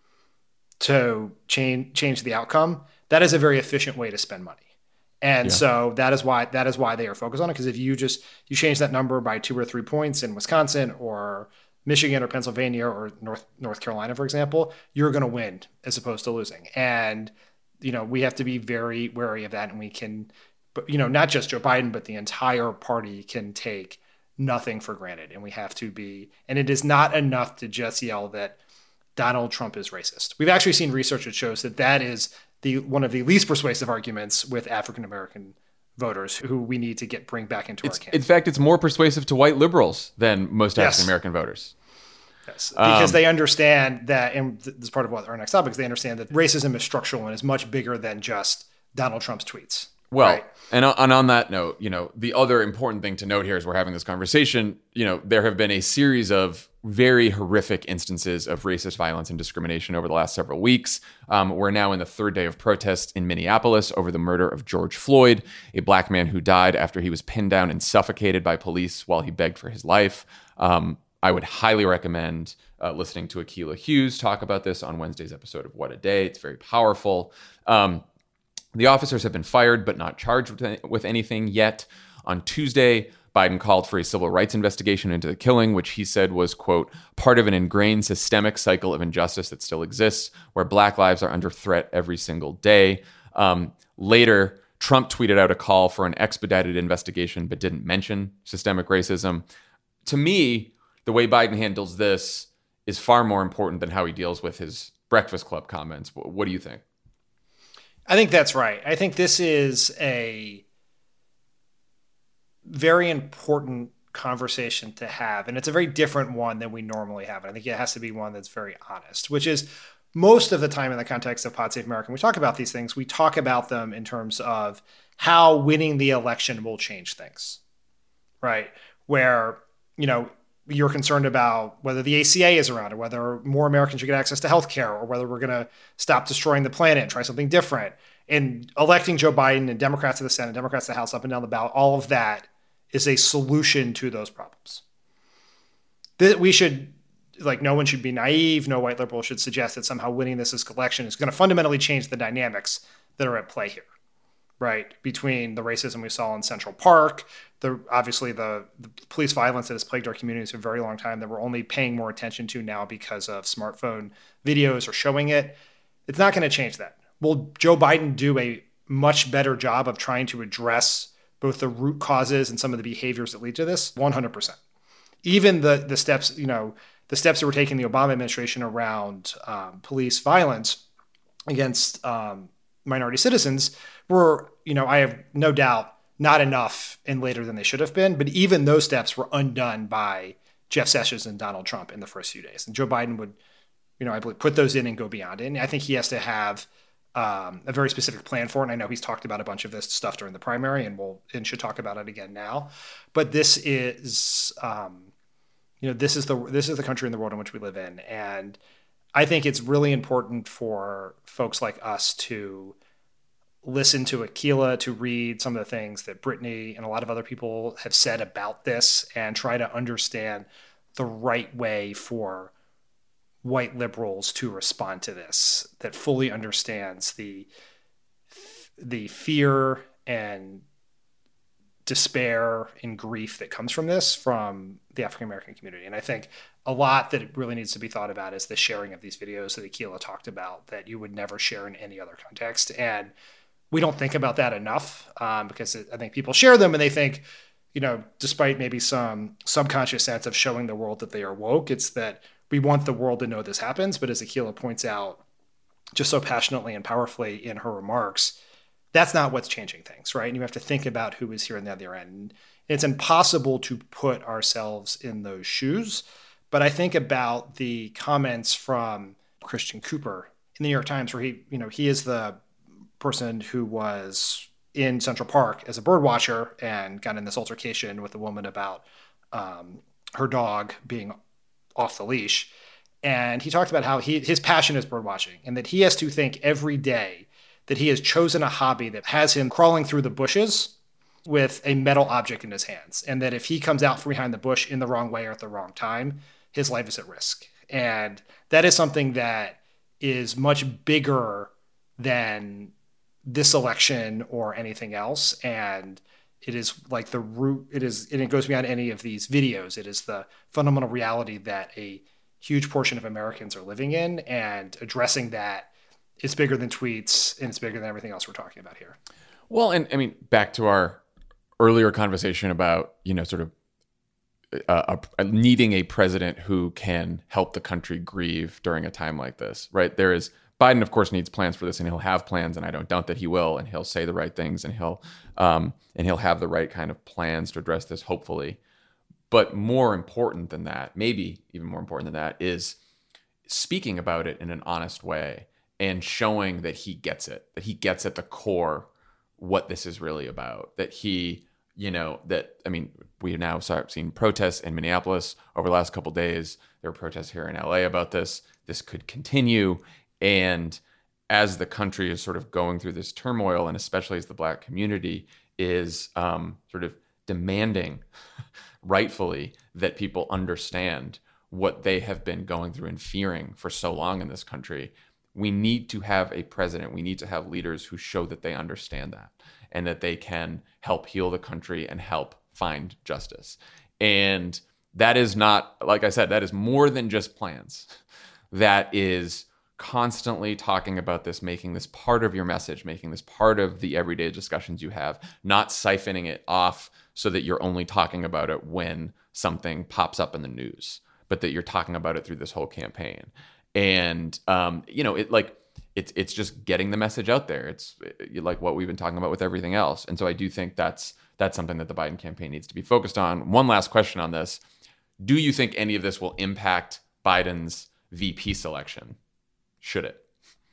to change the outcome, that is a very efficient way to spend money. And so that is why they are focused on it. Because if you change that number by 2 or 3 points in Wisconsin or Michigan or Pennsylvania or North Carolina, for example, you're going to win as opposed to losing. And, we have to be very wary of that. And we can, but, not just Joe Biden, but the entire party can take nothing for granted. And we have to be, and it is not enough to just yell that Donald Trump is racist. We've actually seen research that shows that is one of the least persuasive arguments with African-American voters who we need to bring back into our camp. In fact, it's more persuasive to white liberals than most African-American voters. Yes, because they understand that, and this is part of what our next topic is, they understand that racism is structural and is much bigger than just Donald Trump's tweets. Well, right? and on that note, the other important thing to note here as we're having this conversation, there have been a series of very horrific instances of racist violence and discrimination over the last several weeks. We're now in the third day of protests in Minneapolis over the murder of George Floyd, a black man who died after he was pinned down and suffocated by police while he begged for his life. I would highly recommend listening to Akilah Hughes talk about this on Wednesday's episode of What a Day. It's very powerful. The officers have been fired but not charged with anything yet. On Tuesday, Biden called for a civil rights investigation into the killing, which he said was, quote, part of an ingrained systemic cycle of injustice that still exists, where black lives are under threat every single day. Later, Trump tweeted out a call for an expedited investigation but didn't mention systemic racism. To me, the way Biden handles this is far more important than how he deals with his Breakfast Club comments. What do you think? I think that's right. I think this is a very important conversation to have. And it's a very different one than we normally have. And I think it has to be one that's very honest, which is most of the time in the context of Pod Save America, when we talk about these things, we talk about them in terms of how winning the election will change things, right? Where, you're concerned about whether the ACA is around or whether more Americans should get access to healthcare or whether we're going to stop destroying the planet and try something different. And electing Joe Biden and Democrats to the Senate, Democrats to the House, up and down the ballot, all of that is a solution to those problems. We should, no one should be naive. No white liberal should suggest that somehow winning this election is going to fundamentally change the dynamics that are at play here, right? Between the racism we saw in Central Park, obviously the police violence that has plagued our communities for a very long time that we're only paying more attention to now because of smartphone videos or showing it. It's not going to change that. Will Joe Biden do a much better job of trying to address both the root causes and some of the behaviors that lead to this? 100%. Even the steps, the steps that were taken in the Obama administration around police violence against minority citizens were, I have no doubt, not enough and later than they should have been. But even those steps were undone by Jeff Sessions and Donald Trump in the first few days. And Joe Biden would, I believe, put those in and go beyond it. And I think he has to have a very specific plan for it. And I know he's talked about a bunch of this stuff during the primary and should talk about it again now. But this is, this is the country and the world in which we live in. And I think it's really important for folks like us to listen to Akilah, to read some of the things that Brittany and a lot of other people have said about this, and try to understand the right way for white liberals to respond to this, that fully understands the fear and despair and grief that comes from this, from the African American community. And I think a lot that really needs to be thought about is the sharing of these videos that Akilah talked about that you would never share in any other context. And we don't think about that enough, because I think people share them and they think, despite maybe some subconscious sense of showing the world that they are woke, it's that we want the world to know this happens. But as Akilah points out just so passionately and powerfully in her remarks, that's not what's changing things, right? And you have to think about who is here on the other end. And it's impossible to put ourselves in those shoes. But I think about the comments from Christian Cooper in the New York Times, where he is the person who was in Central Park as a bird watcher and got in this altercation with a woman about her dog being off the leash. And he talked about how his passion is bird watching, and that he has to think every day that he has chosen a hobby that has him crawling through the bushes with a metal object in his hands. And that if he comes out from behind the bush in the wrong way or at the wrong time, his life is at risk. And that is something that is much bigger than this election or anything else. And it is like the root, and it goes beyond any of these videos. It is the fundamental reality that a huge portion of Americans are living in, and addressing that is bigger than tweets, and it's bigger than everything else we're talking about here. Well, and I mean, back to our earlier conversation about, sort of needing a president who can help the country grieve during a time like this, right? Biden, of course, needs plans for this, and he'll have plans, and I don't doubt that he will, and he'll say the right things, and he'll have the right kind of plans to address this, hopefully. But more important than that, maybe even more important than that, is speaking about it in an honest way and showing that he gets it, that he gets at the core what this is really about. That he, we have now seen protests in Minneapolis over the last couple of days. There were protests here in LA about this. This could continue. And as the country is sort of going through this turmoil, and especially as the Black community is sort of demanding, rightfully, that people understand what they have been going through and fearing for so long in this country, we need to have a president. We need to have leaders who show that they understand that, and that they can help heal the country and help find justice. And that is not, like I said, that is more than just plans. That is constantly talking about this, making this part of your message, making this part of the everyday discussions you have, not siphoning it off so that you're only talking about it when something pops up in the news, but that you're talking about it through this whole campaign. And, it's just getting the message out there. It's like what we've been talking about with everything else. And so I do think that's something that the Biden campaign needs to be focused on. One last question on this. Do you think any of this will impact Biden's VP selection? Should it?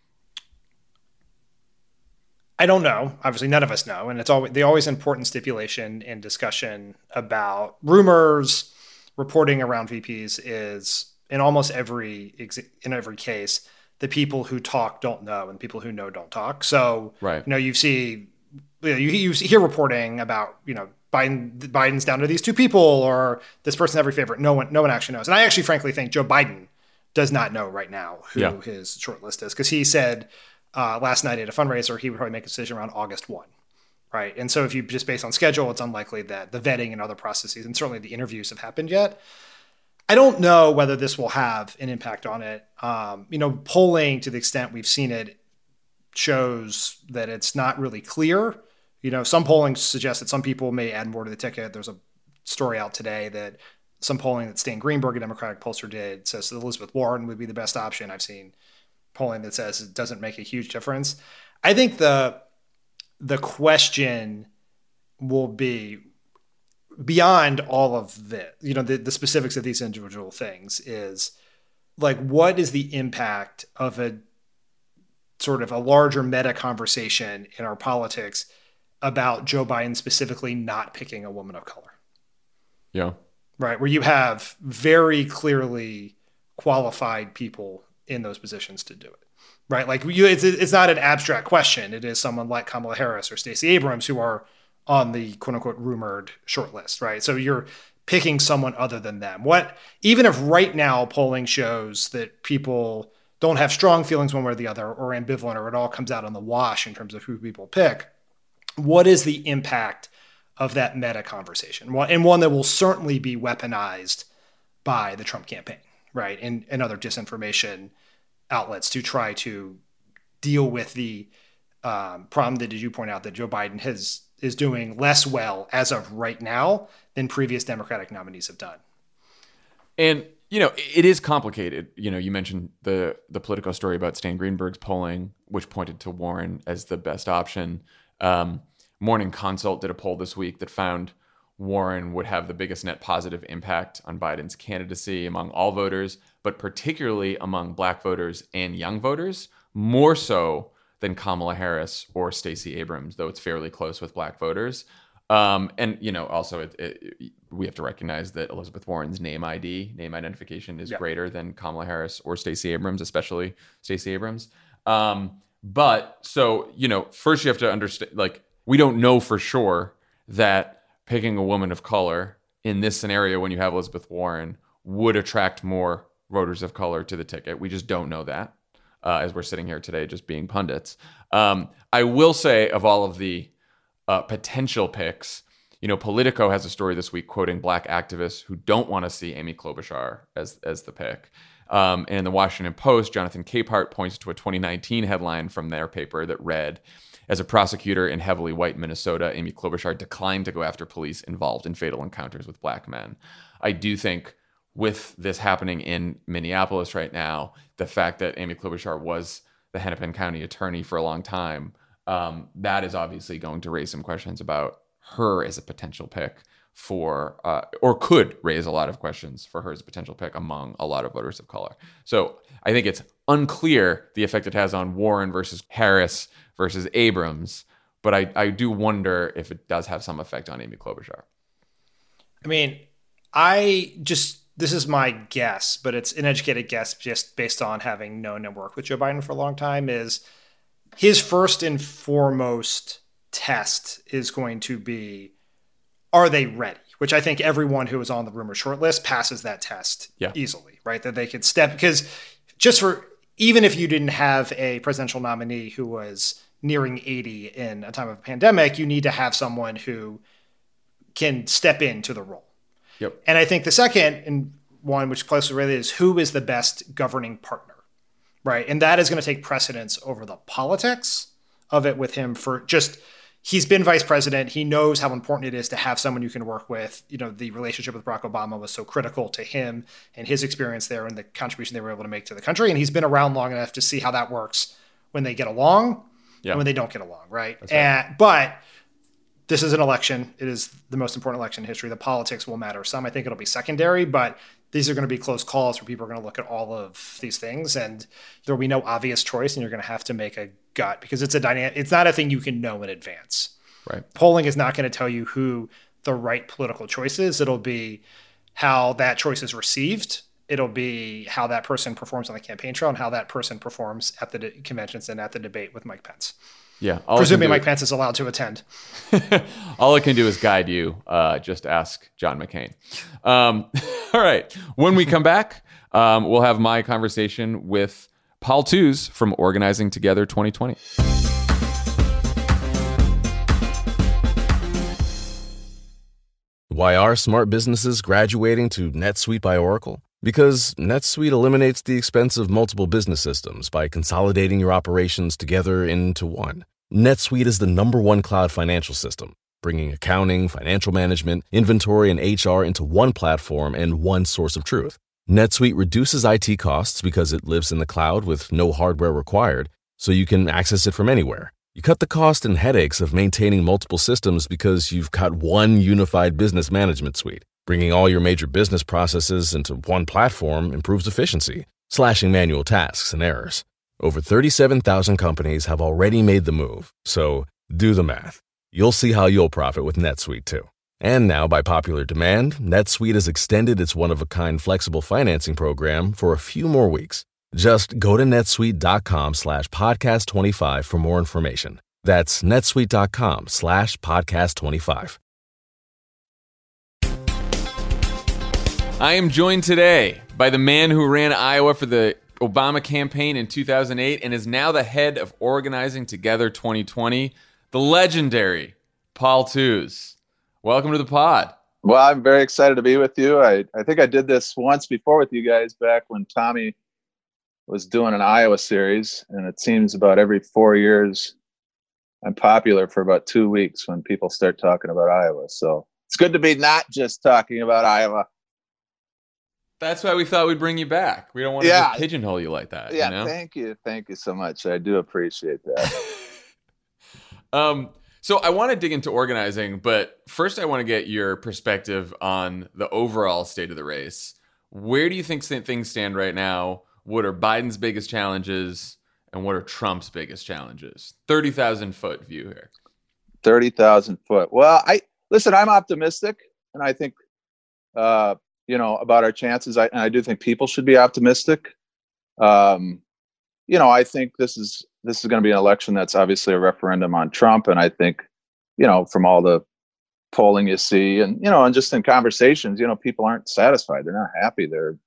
I don't know. Obviously, none of us know. And it's always important stipulation in discussion about rumors, reporting around VPs is, in almost every case, the people who talk don't know, and people who know don't talk. So, right. You hear reporting about, Biden's down to these two people, or this person every favorite. No one actually knows. And I actually, frankly, think Joe Biden does not know right now who his short list is, because he said last night at a fundraiser he would probably make a decision around August 1, right? And so if you just based on schedule, it's unlikely that the vetting and other processes, and certainly the interviews, have happened yet. I don't know whether this will have an impact on it. Polling, to the extent we've seen it, shows that it's not really clear. Some polling suggests that some people may add more to the ticket. There's a story out today that some polling that Stan Greenberg, a Democratic pollster, did says that Elizabeth Warren would be the best option. I've seen polling that says it doesn't make a huge difference. I think the question will be, beyond all of the specifics of these individual things, is like, what is the impact of a sort of a larger meta conversation in our politics about Joe Biden specifically not picking a woman of color? Yeah. Right, where you have very clearly qualified people in those positions to do it, right? Like it's not an abstract question. It is someone like Kamala Harris or Stacey Abrams who are on the quote unquote rumored shortlist, right? So you're picking someone other than them. Even if right now polling shows that people don't have strong feelings one way or the other, or ambivalent, or it all comes out on the wash in terms of who people pick, what is the impact of that meta conversation? And one that will certainly be weaponized by the Trump campaign, right? And other disinformation outlets to try to deal with the problem that, as you point out, that Joe Biden is doing less well as of right now than previous Democratic nominees have done. And, it is complicated. You mentioned the Politico story about Stan Greenberg's polling, which pointed to Warren as the best option. Morning Consult did a poll this week that found Warren would have the biggest net positive impact on Biden's candidacy among all voters, but particularly among Black voters and young voters, more so than Kamala Harris or Stacey Abrams, though it's fairly close with Black voters. Also we have to recognize that Elizabeth Warren's name identification is greater than Kamala Harris or Stacey Abrams, especially Stacey Abrams. First you have to understand, we don't know for sure that picking a woman of color in this scenario when you have Elizabeth Warren would attract more voters of color to the ticket. We just don't know that as we're sitting here today just being pundits. I will say, of all of the potential picks, Politico has a story this week quoting Black activists who don't want to see Amy Klobuchar as the pick. And in the Washington Post, Jonathan Capehart points to a 2019 headline from their paper that read, "As a prosecutor in heavily white Minnesota, Amy Klobuchar declined to go after police involved in fatal encounters with Black men." I do think with this happening in Minneapolis right now, the fact that Amy Klobuchar was the Hennepin County attorney for a long time, that is obviously going to raise some questions about her as a potential pick for, or could raise a lot of questions for her as a potential pick among a lot of voters of color. So I think it's unclear the effect it has on Warren versus Harris versus Abrams, but I do wonder if it does have some effect on Amy Klobuchar. I mean, this is my guess, but it's an educated guess just based on having known and worked with Joe Biden for a long time, is his first and foremost test is going to be, are they ready? Which I think everyone who is on the rumor shortlist passes that test easily, right? That they could step, because even if you didn't have a presidential nominee who was nearing 80 in a time of a pandemic, you need to have someone who can step into the role. Yep. And I think the second, and one which closely related, is who is the best governing partner, right? And that is going to take precedence over the politics of it with him. He's been vice president. He knows how important it is to have someone you can work with. The relationship with Barack Obama was so critical to him and his experience there and the contribution they were able to make to the country. And he's been around long enough to see how that works when they get along and when they don't get along, right? But this is an election. It is the most important election in history. The politics will matter some. I think it'll be secondary, but these are going to be close calls where people are going to look at all of these things, and there will be no obvious choice, and you're going to have to make a gut, because it's a dynamic. It's not a thing you can know in advance. Right. Polling is not going to tell you who the right political choice is. It'll be how that choice is received. It'll be how that person performs on the campaign trail and how that person performs at the conventions and at the debate with Mike Pence. Yeah. Presumably Mike Pence is allowed to attend. All it can do is guide you. Just ask John McCain. All right. When we come back, we'll have my conversation with Paul Tewes from Organizing Together 2020. Why are smart businesses graduating to NetSuite by Oracle? Because NetSuite eliminates the expense of multiple business systems by consolidating your operations together into one. NetSuite is the #1 cloud financial system, bringing accounting, financial management, inventory, and HR into one platform and one source of truth. NetSuite reduces IT costs because it lives in the cloud with no hardware required, so you can access it from anywhere. You cut the cost and headaches of maintaining multiple systems because you've got one unified business management suite. Bringing all your major business processes into one platform improves efficiency, slashing manual tasks and errors. Over 37,000 companies have already made the move, so do the math. You'll see how you'll profit with NetSuite too. And now, by popular demand, NetSuite has extended its one-of-a-kind flexible financing program for a few more weeks. Just go to netsuite.com/podcast25 for more information. That's netsuite.com/podcast25. I am joined today by the man who ran Iowa for the Obama campaign in 2008 and is now the head of Organizing Together 2020, the legendary Paul Tewes. Welcome to the pod. Well, I'm very excited to be with you. I think I did this once before with you guys back when Tommy was doing an Iowa series, and it seems about every 4 years I'm popular for about 2 weeks when people start talking about Iowa. So it's good to be not just talking about Iowa. That's why we thought we'd bring you back. We don't want to just pigeonhole you like that. Yeah, you know? Thank you. Thank you so much. I do appreciate that. So I want to dig into organizing, but first I want to get your perspective on the overall state of the race. Where do you think things stand right now? What are Biden's biggest challenges, and what are Trump's biggest challenges? 30,000 foot view here. 30,000 foot. Well, I'm optimistic, and I think, about our chances. I do think people should be optimistic. I think this is going to be an election that's obviously a referendum on Trump, and I think, from all the polling you see, and just in conversations, people aren't satisfied. They're not happy.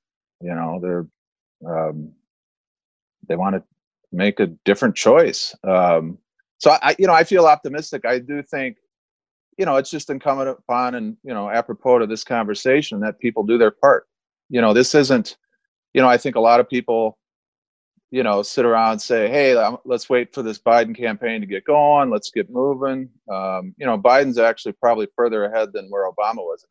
They want to make a different choice. So I feel optimistic. I do think, it's just incumbent upon, and, apropos to this conversation, that people do their part. This isn't, I think a lot of people, sit around and say, hey, let's wait for this Biden campaign to get going. Let's get moving. Biden's actually probably further ahead than where Obama was in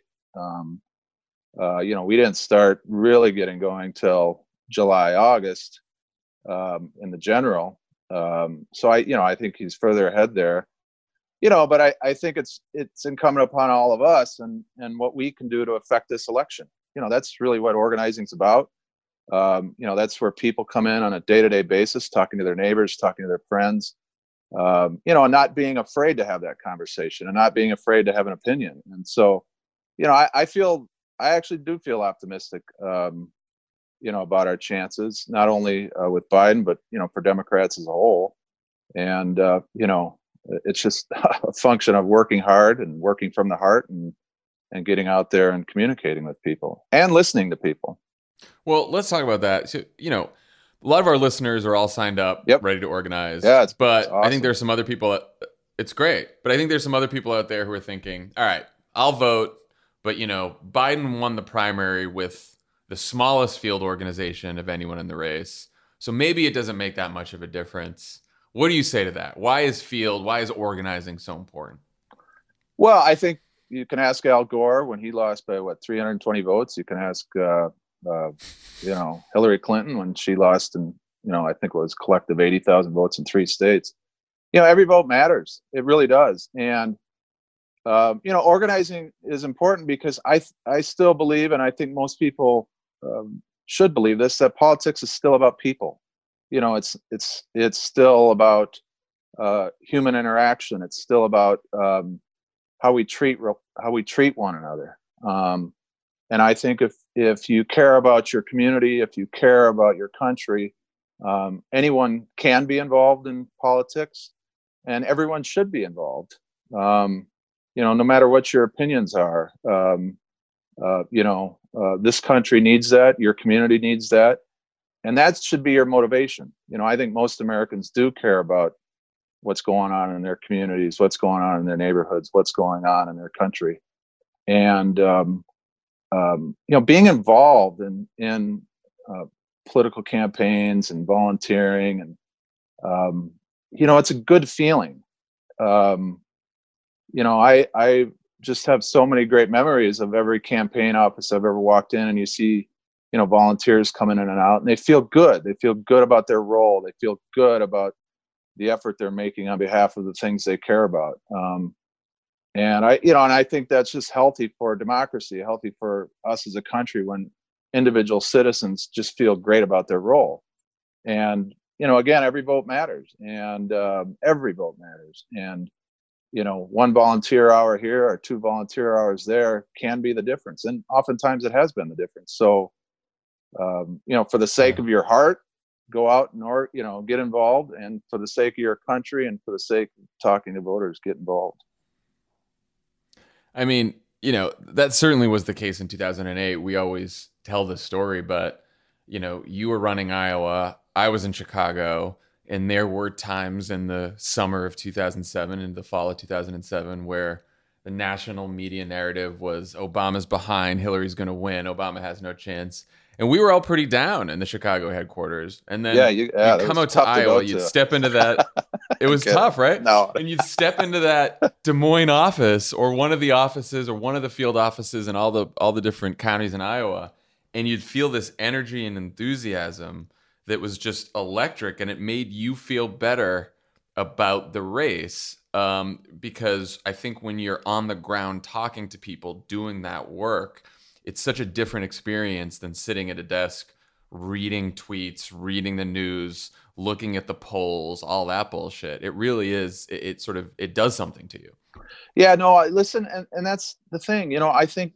2008. We didn't start really getting going till July, August in the general. So I think he's further ahead there. But I think it's incumbent upon all of us and what we can do to affect this election. That's really what organizing's about. That's where people come in on a day-to-day basis, talking to their neighbors, talking to their friends, and not being afraid to have that conversation and not being afraid to have an opinion. And so, I actually do feel optimistic, about our chances, not only with Biden, but, for Democrats as a whole. And, it's just a function of working hard and working from the heart and getting out there and communicating with people and listening to people. Well, let's talk about that. So, a lot of our listeners are all signed up, ready to organize. Yeah, it's but awesome. I think there's some other people. It's great, but I think there's some other people out there who are thinking, all right, I'll vote, but Biden won the primary with the smallest field organization of anyone in the race, so maybe it doesn't make that much of a difference. What do you say to that? Why is organizing so important? Well, I think you can ask Al Gore when he lost by 320 votes. You can ask Hillary Clinton when she lost in, I think it was collective 80,000 votes in 3 states. Every vote matters. It really does. And, organizing is important because I still believe, and I think most people should believe this, that politics is still about people. It's still about human interaction. It's still about how we treat one another. And I think if you care about your community, if you care about your country, anyone can be involved in politics, and everyone should be involved. No matter what your opinions are. This country needs that. Your community needs that. And that should be your motivation. I think most Americans do care about what's going on in their communities, what's going on in their neighborhoods, what's going on in their country. And, being involved in political campaigns and volunteering and, it's a good feeling. I just have so many great memories of every campaign office I've ever walked in, and you see, volunteers coming in and out, and they feel good. They feel good about their role. They feel good about the effort they're making on behalf of the things they care about. And I think that's just healthy for democracy, healthy for us as a country when individual citizens just feel great about their role. And, again, every vote matters, and every vote matters. And, one volunteer hour here or 2 volunteer hours there can be the difference. And oftentimes it has been the difference. So, For the sake of your heart, go out and get involved, and for the sake of your country and for the sake of talking to voters, get involved. I mean, that certainly was the case in 2008. We always tell this story, but you were running Iowa, I was in Chicago, and there were times in the summer of 2007 and the fall of 2007 where the national media narrative was Obama's behind, Hillary's going to win, Obama has no chance. And we were all pretty down in the Chicago headquarters. And then you come out to Iowa, you'd step into that. It was tough, right? No. And you'd step into that Des Moines office or one of the offices or one of the field offices in all the different counties in Iowa. And you'd feel this energy and enthusiasm that was just electric. And it made you feel better about the race. Because I think when you're on the ground talking to people, doing that work, it's such a different experience than sitting at a desk, reading tweets, reading the news, looking at the polls, all that bullshit. It really is. It does something to you. Yeah, no, listen. And that's the thing, I think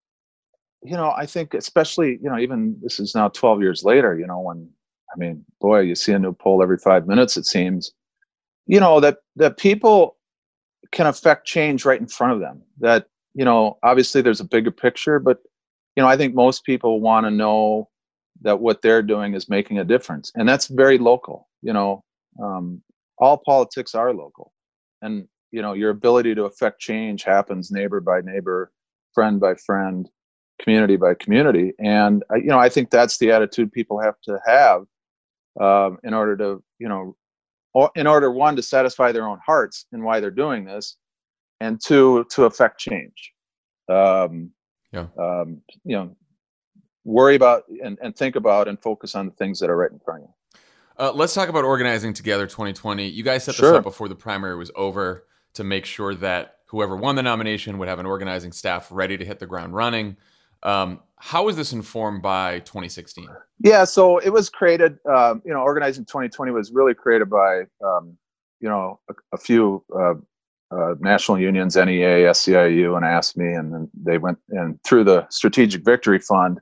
especially, even this is now 12 years later, you see a new poll every 5 minutes, it seems, that people can affect change right in front of them. That, obviously there's a bigger picture, but I think most people want to know that what they're doing is making a difference. And that's very local. All politics are local. And, your ability to affect change happens neighbor by neighbor, friend by friend, community by community. And, I think that's the attitude people have to have in order to, one, to satisfy their own hearts and why they're doing this, and two, to affect change. Worry about and think about and focus on the things that are right in front of you. Let's talk about Organizing Together 2020. You guys set this up before the primary was over to make sure that whoever won the nomination would have an organizing staff ready to hit the ground running. How was this informed by 2016? Yeah, so it was created, Organizing 2020 was really created by, a few national unions, NEA, SEIU, and AFSCME, and then they went and through the Strategic Victory Fund.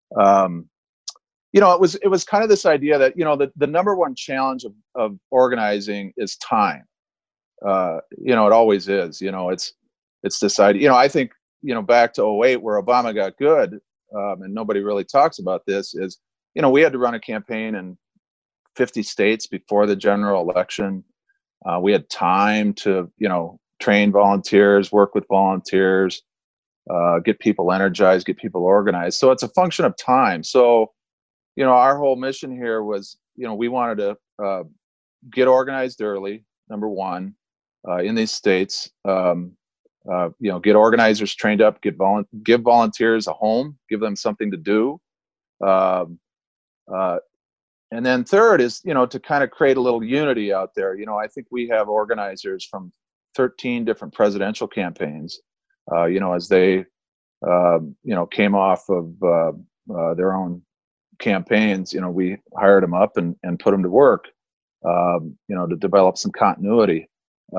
It was kind of this idea that, the number one challenge of organizing is time. It always is, it's this idea, I think, back to 2008 where Obama got good, and nobody really talks about this, is, we had to run a campaign in 50 states before the general election. We had time to, train volunteers, work with volunteers, get people energized, get people organized. So it's a function of time. So, our whole mission here was, we wanted to get organized early, number one, in these states. Get organizers trained up, give volunteers a home, give them something to do. And then third is, to kind of create a little unity out there. I think we have organizers from 13 different presidential campaigns, as they, came off of their own campaigns, we hired them up and put them to work, to develop some continuity.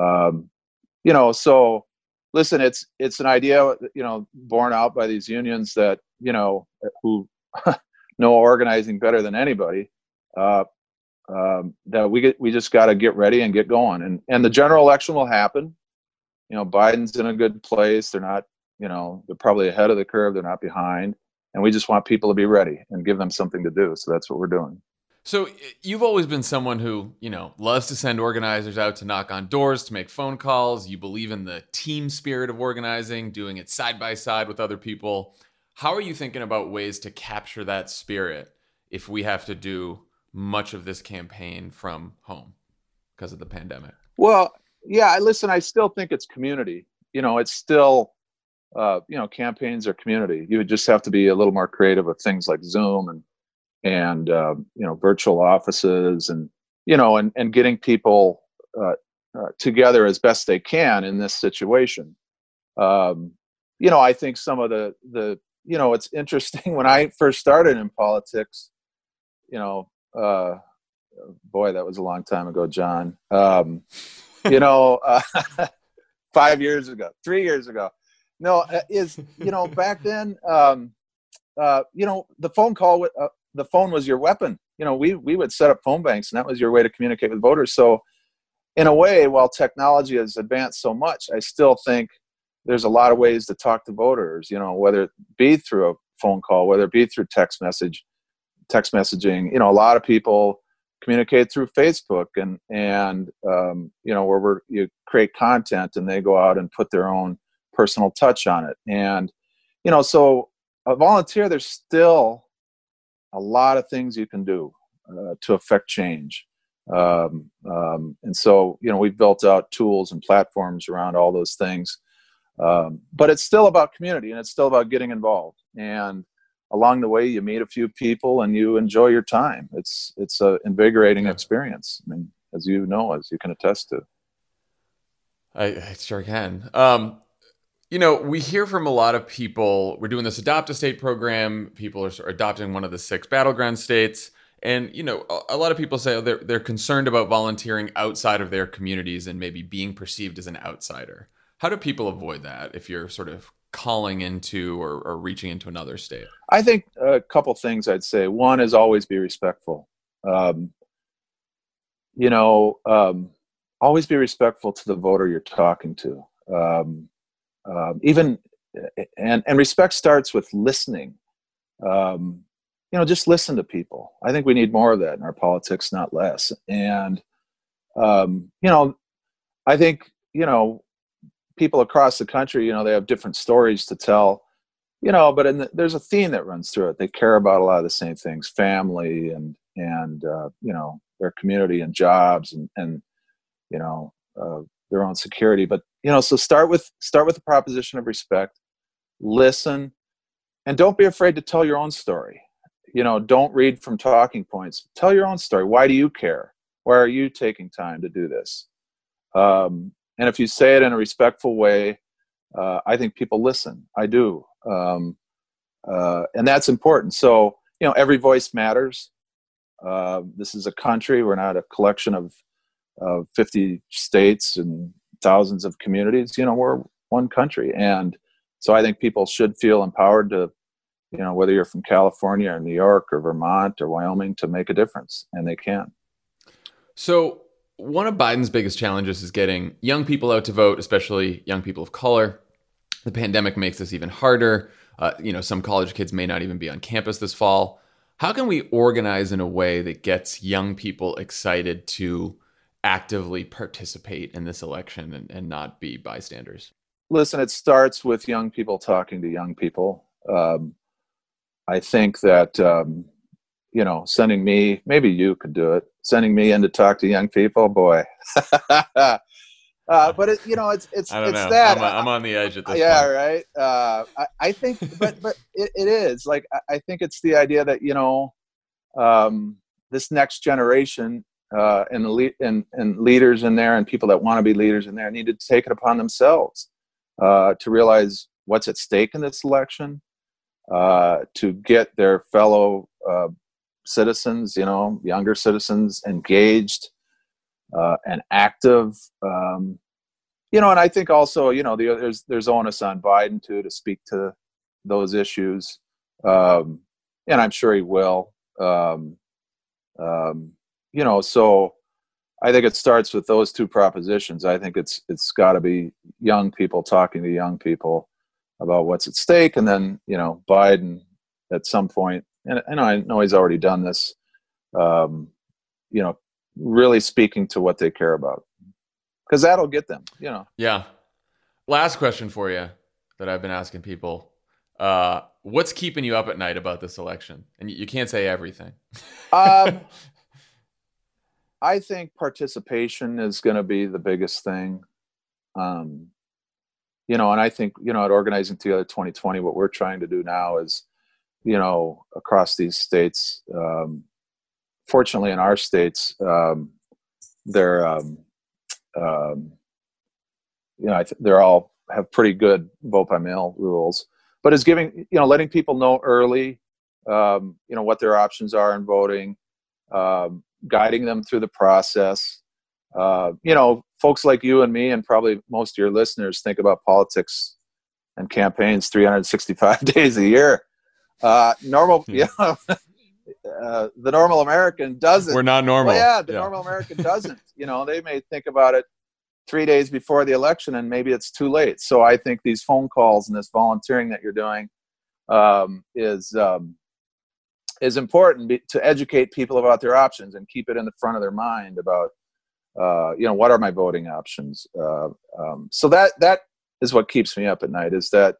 So listen, it's an idea, born out by these unions that, who know organizing better than anybody, that we just got to get ready and get going. And the general election will happen. Biden's in a good place. They're not, they're probably ahead of the curve. They're not behind. And we just want people to be ready and give them something to do. So that's what we're doing. So you've always been someone who, loves to send organizers out to knock on doors, to make phone calls. You believe in the team spirit of organizing, doing it side by side with other people. How are you thinking about ways to capture that spirit if we have to do much of this campaign from home because of the pandemic? Well, yeah, I still think it's community. It's still, campaigns are community. You would just have to be a little more creative with things like Zoom and virtual offices and getting people together as best they can in this situation. I think some of the it's interesting when I first started in politics, boy, that was a long time ago, John. 5 years ago, 3 years ago. No, back then, the phone call the phone was your weapon. We would set up phone banks, and that was your way to communicate with voters. So in a way, while technology has advanced so much, I still think there's a lot of ways to talk to voters, whether it be through a phone call, whether it be through text messaging. A lot of people communicate through Facebook and where you create content and they go out and put their own personal touch on it. And, so a volunteer, there's still a lot of things you can do to affect change. And so, we've built out tools and platforms around all those things. But it's still about community, and it's still about getting involved. And along the way, you meet a few people and you enjoy your time. It's an invigorating experience. I mean, as you can attest to. I sure can. We hear from a lot of people, we're doing this Adopt a State program. People are adopting one of the 6 battleground states. And, a lot of people say they're concerned about volunteering outside of their communities and maybe being perceived as an outsider. How do people avoid that if you're sort of calling into or reaching into another state? I think a couple things I'd say. One is always be respectful. Always be respectful to the voter you're talking to. And respect starts with listening. Just listen to people. I think we need more of that in our politics, not less. And, I think, people across the country, they have different stories to tell, but there's a theme that runs through it. They care about a lot of the same things, family and their community and jobs and their own security. But, so start with the proposition of respect, listen, and don't be afraid to tell your own story. Don't read from talking points. Tell your own story. Why do you care? Why are you taking time to do this? And if you say it in a respectful way, I think people listen. I do. And that's important. So, every voice matters. This is a country. We're not a collection of 50 states and thousands of communities. We're one country. And so I think people should feel empowered to, whether you're from California or New York or Vermont or Wyoming, to make a difference. And they can. So one of Biden's biggest challenges is getting young people out to vote, especially young people of color. The pandemic makes this even harder. Some college kids may not even be on campus this fall. How can we organize in a way that gets young people excited to actively participate in this election and not be bystanders? Listen, it starts with young people talking to young people. I think that, sending me, maybe you could do it, sending me in to talk to young people, boy. But it's I don't know. that. I'm on the edge at this point. Yeah, right. I think, but it is like, I think it's the idea that, this next generation and leaders in there and people that want to be leaders in there need to take it upon themselves to realize what's at stake in this election, to get their fellow citizens, younger citizens engaged and active. And I think also, there's onus on Biden too to speak to those issues, and I'm sure he will. So I think it starts with those two propositions. I think it's got to be young people talking to young people about what's at stake, and then Biden at some point, and I know he's already done this, really speaking to what they care about, because that'll get them. Yeah. Last question for you that I've been asking people: what's keeping you up at night about this election? And you can't say everything. I think participation is going to be the biggest thing. And I think, at Organizing Together 2020, what we're trying to do now is, across these states, fortunately in our states, they're all have pretty good vote by mail rules, but is giving, letting people know early, what their options are in voting, guiding them through the process. Folks like you and me, and probably most of your listeners, think about politics and campaigns 365 days a year. the normal American doesn't. We're not normal. Well, the normal American doesn't. They may think about it 3 days before the election, and maybe it's too late. So I think these phone calls and this volunteering that you're doing is important to educate people about their options and keep it in the front of their mind about, what are my voting options? So that is what keeps me up at night, is that,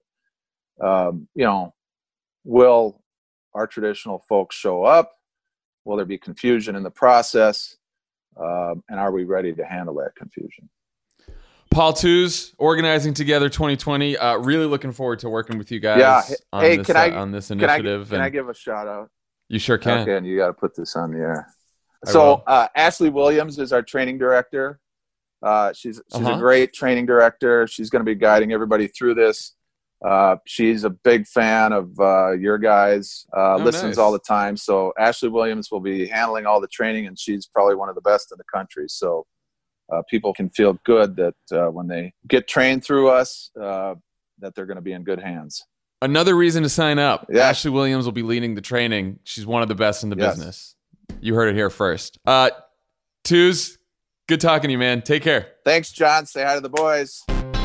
will our traditional folks show up? Will there be confusion in the process? And are we ready to handle that confusion? Paul Tewes, Organizing Together 2020. Really looking forward to working with you guys on this initiative. Can I give a shout out? You sure can. Okay, and you got to put this on the air. So Ashley Williams is our training director. She's a great training director. She's going to be guiding everybody through this. She's a big fan of your guys, listens all the time. So Ashley Williams will be handling all the training, and she's probably one of the best in the country. So people can feel good that when they get trained through us, that they're going to be in good hands. Another reason to sign up. Yeah. Ashley Williams will be leading the training. She's one of the best in the business. You heard it here first. Tewes, good talking to you, man. Take care. Thanks, John. Say hi to the boys.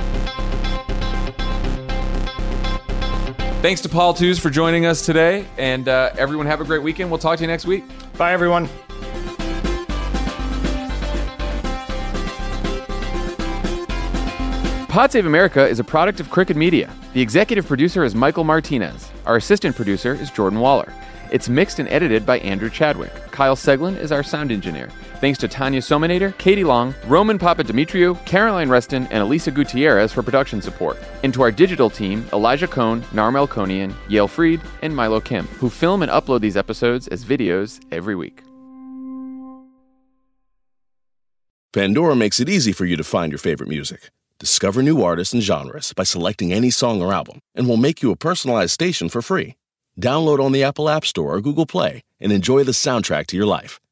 Thanks to Paul Tewes for joining us today. And everyone have a great weekend. We'll talk to you next week. Bye, everyone. Pod Save America is a product of Cricket Media. The executive producer is Michael Martinez. Our assistant producer is Jordan Waller. It's mixed and edited by Andrew Chadwick. Kyle Seglin is our sound engineer. Thanks to Tanya Sominator, Katie Long, Roman Papadimitriou, Caroline Reston, and Elisa Gutierrez for production support. And to our digital team, Elijah Cohn, Narmel Konian, Yale Freed, and Milo Kim, who film and upload these episodes as videos every week. Pandora makes it easy for you to find your favorite music. Discover new artists and genres by selecting any song or album, and we'll make you a personalized station for free. Download on the Apple App Store or Google Play and enjoy the soundtrack to your life.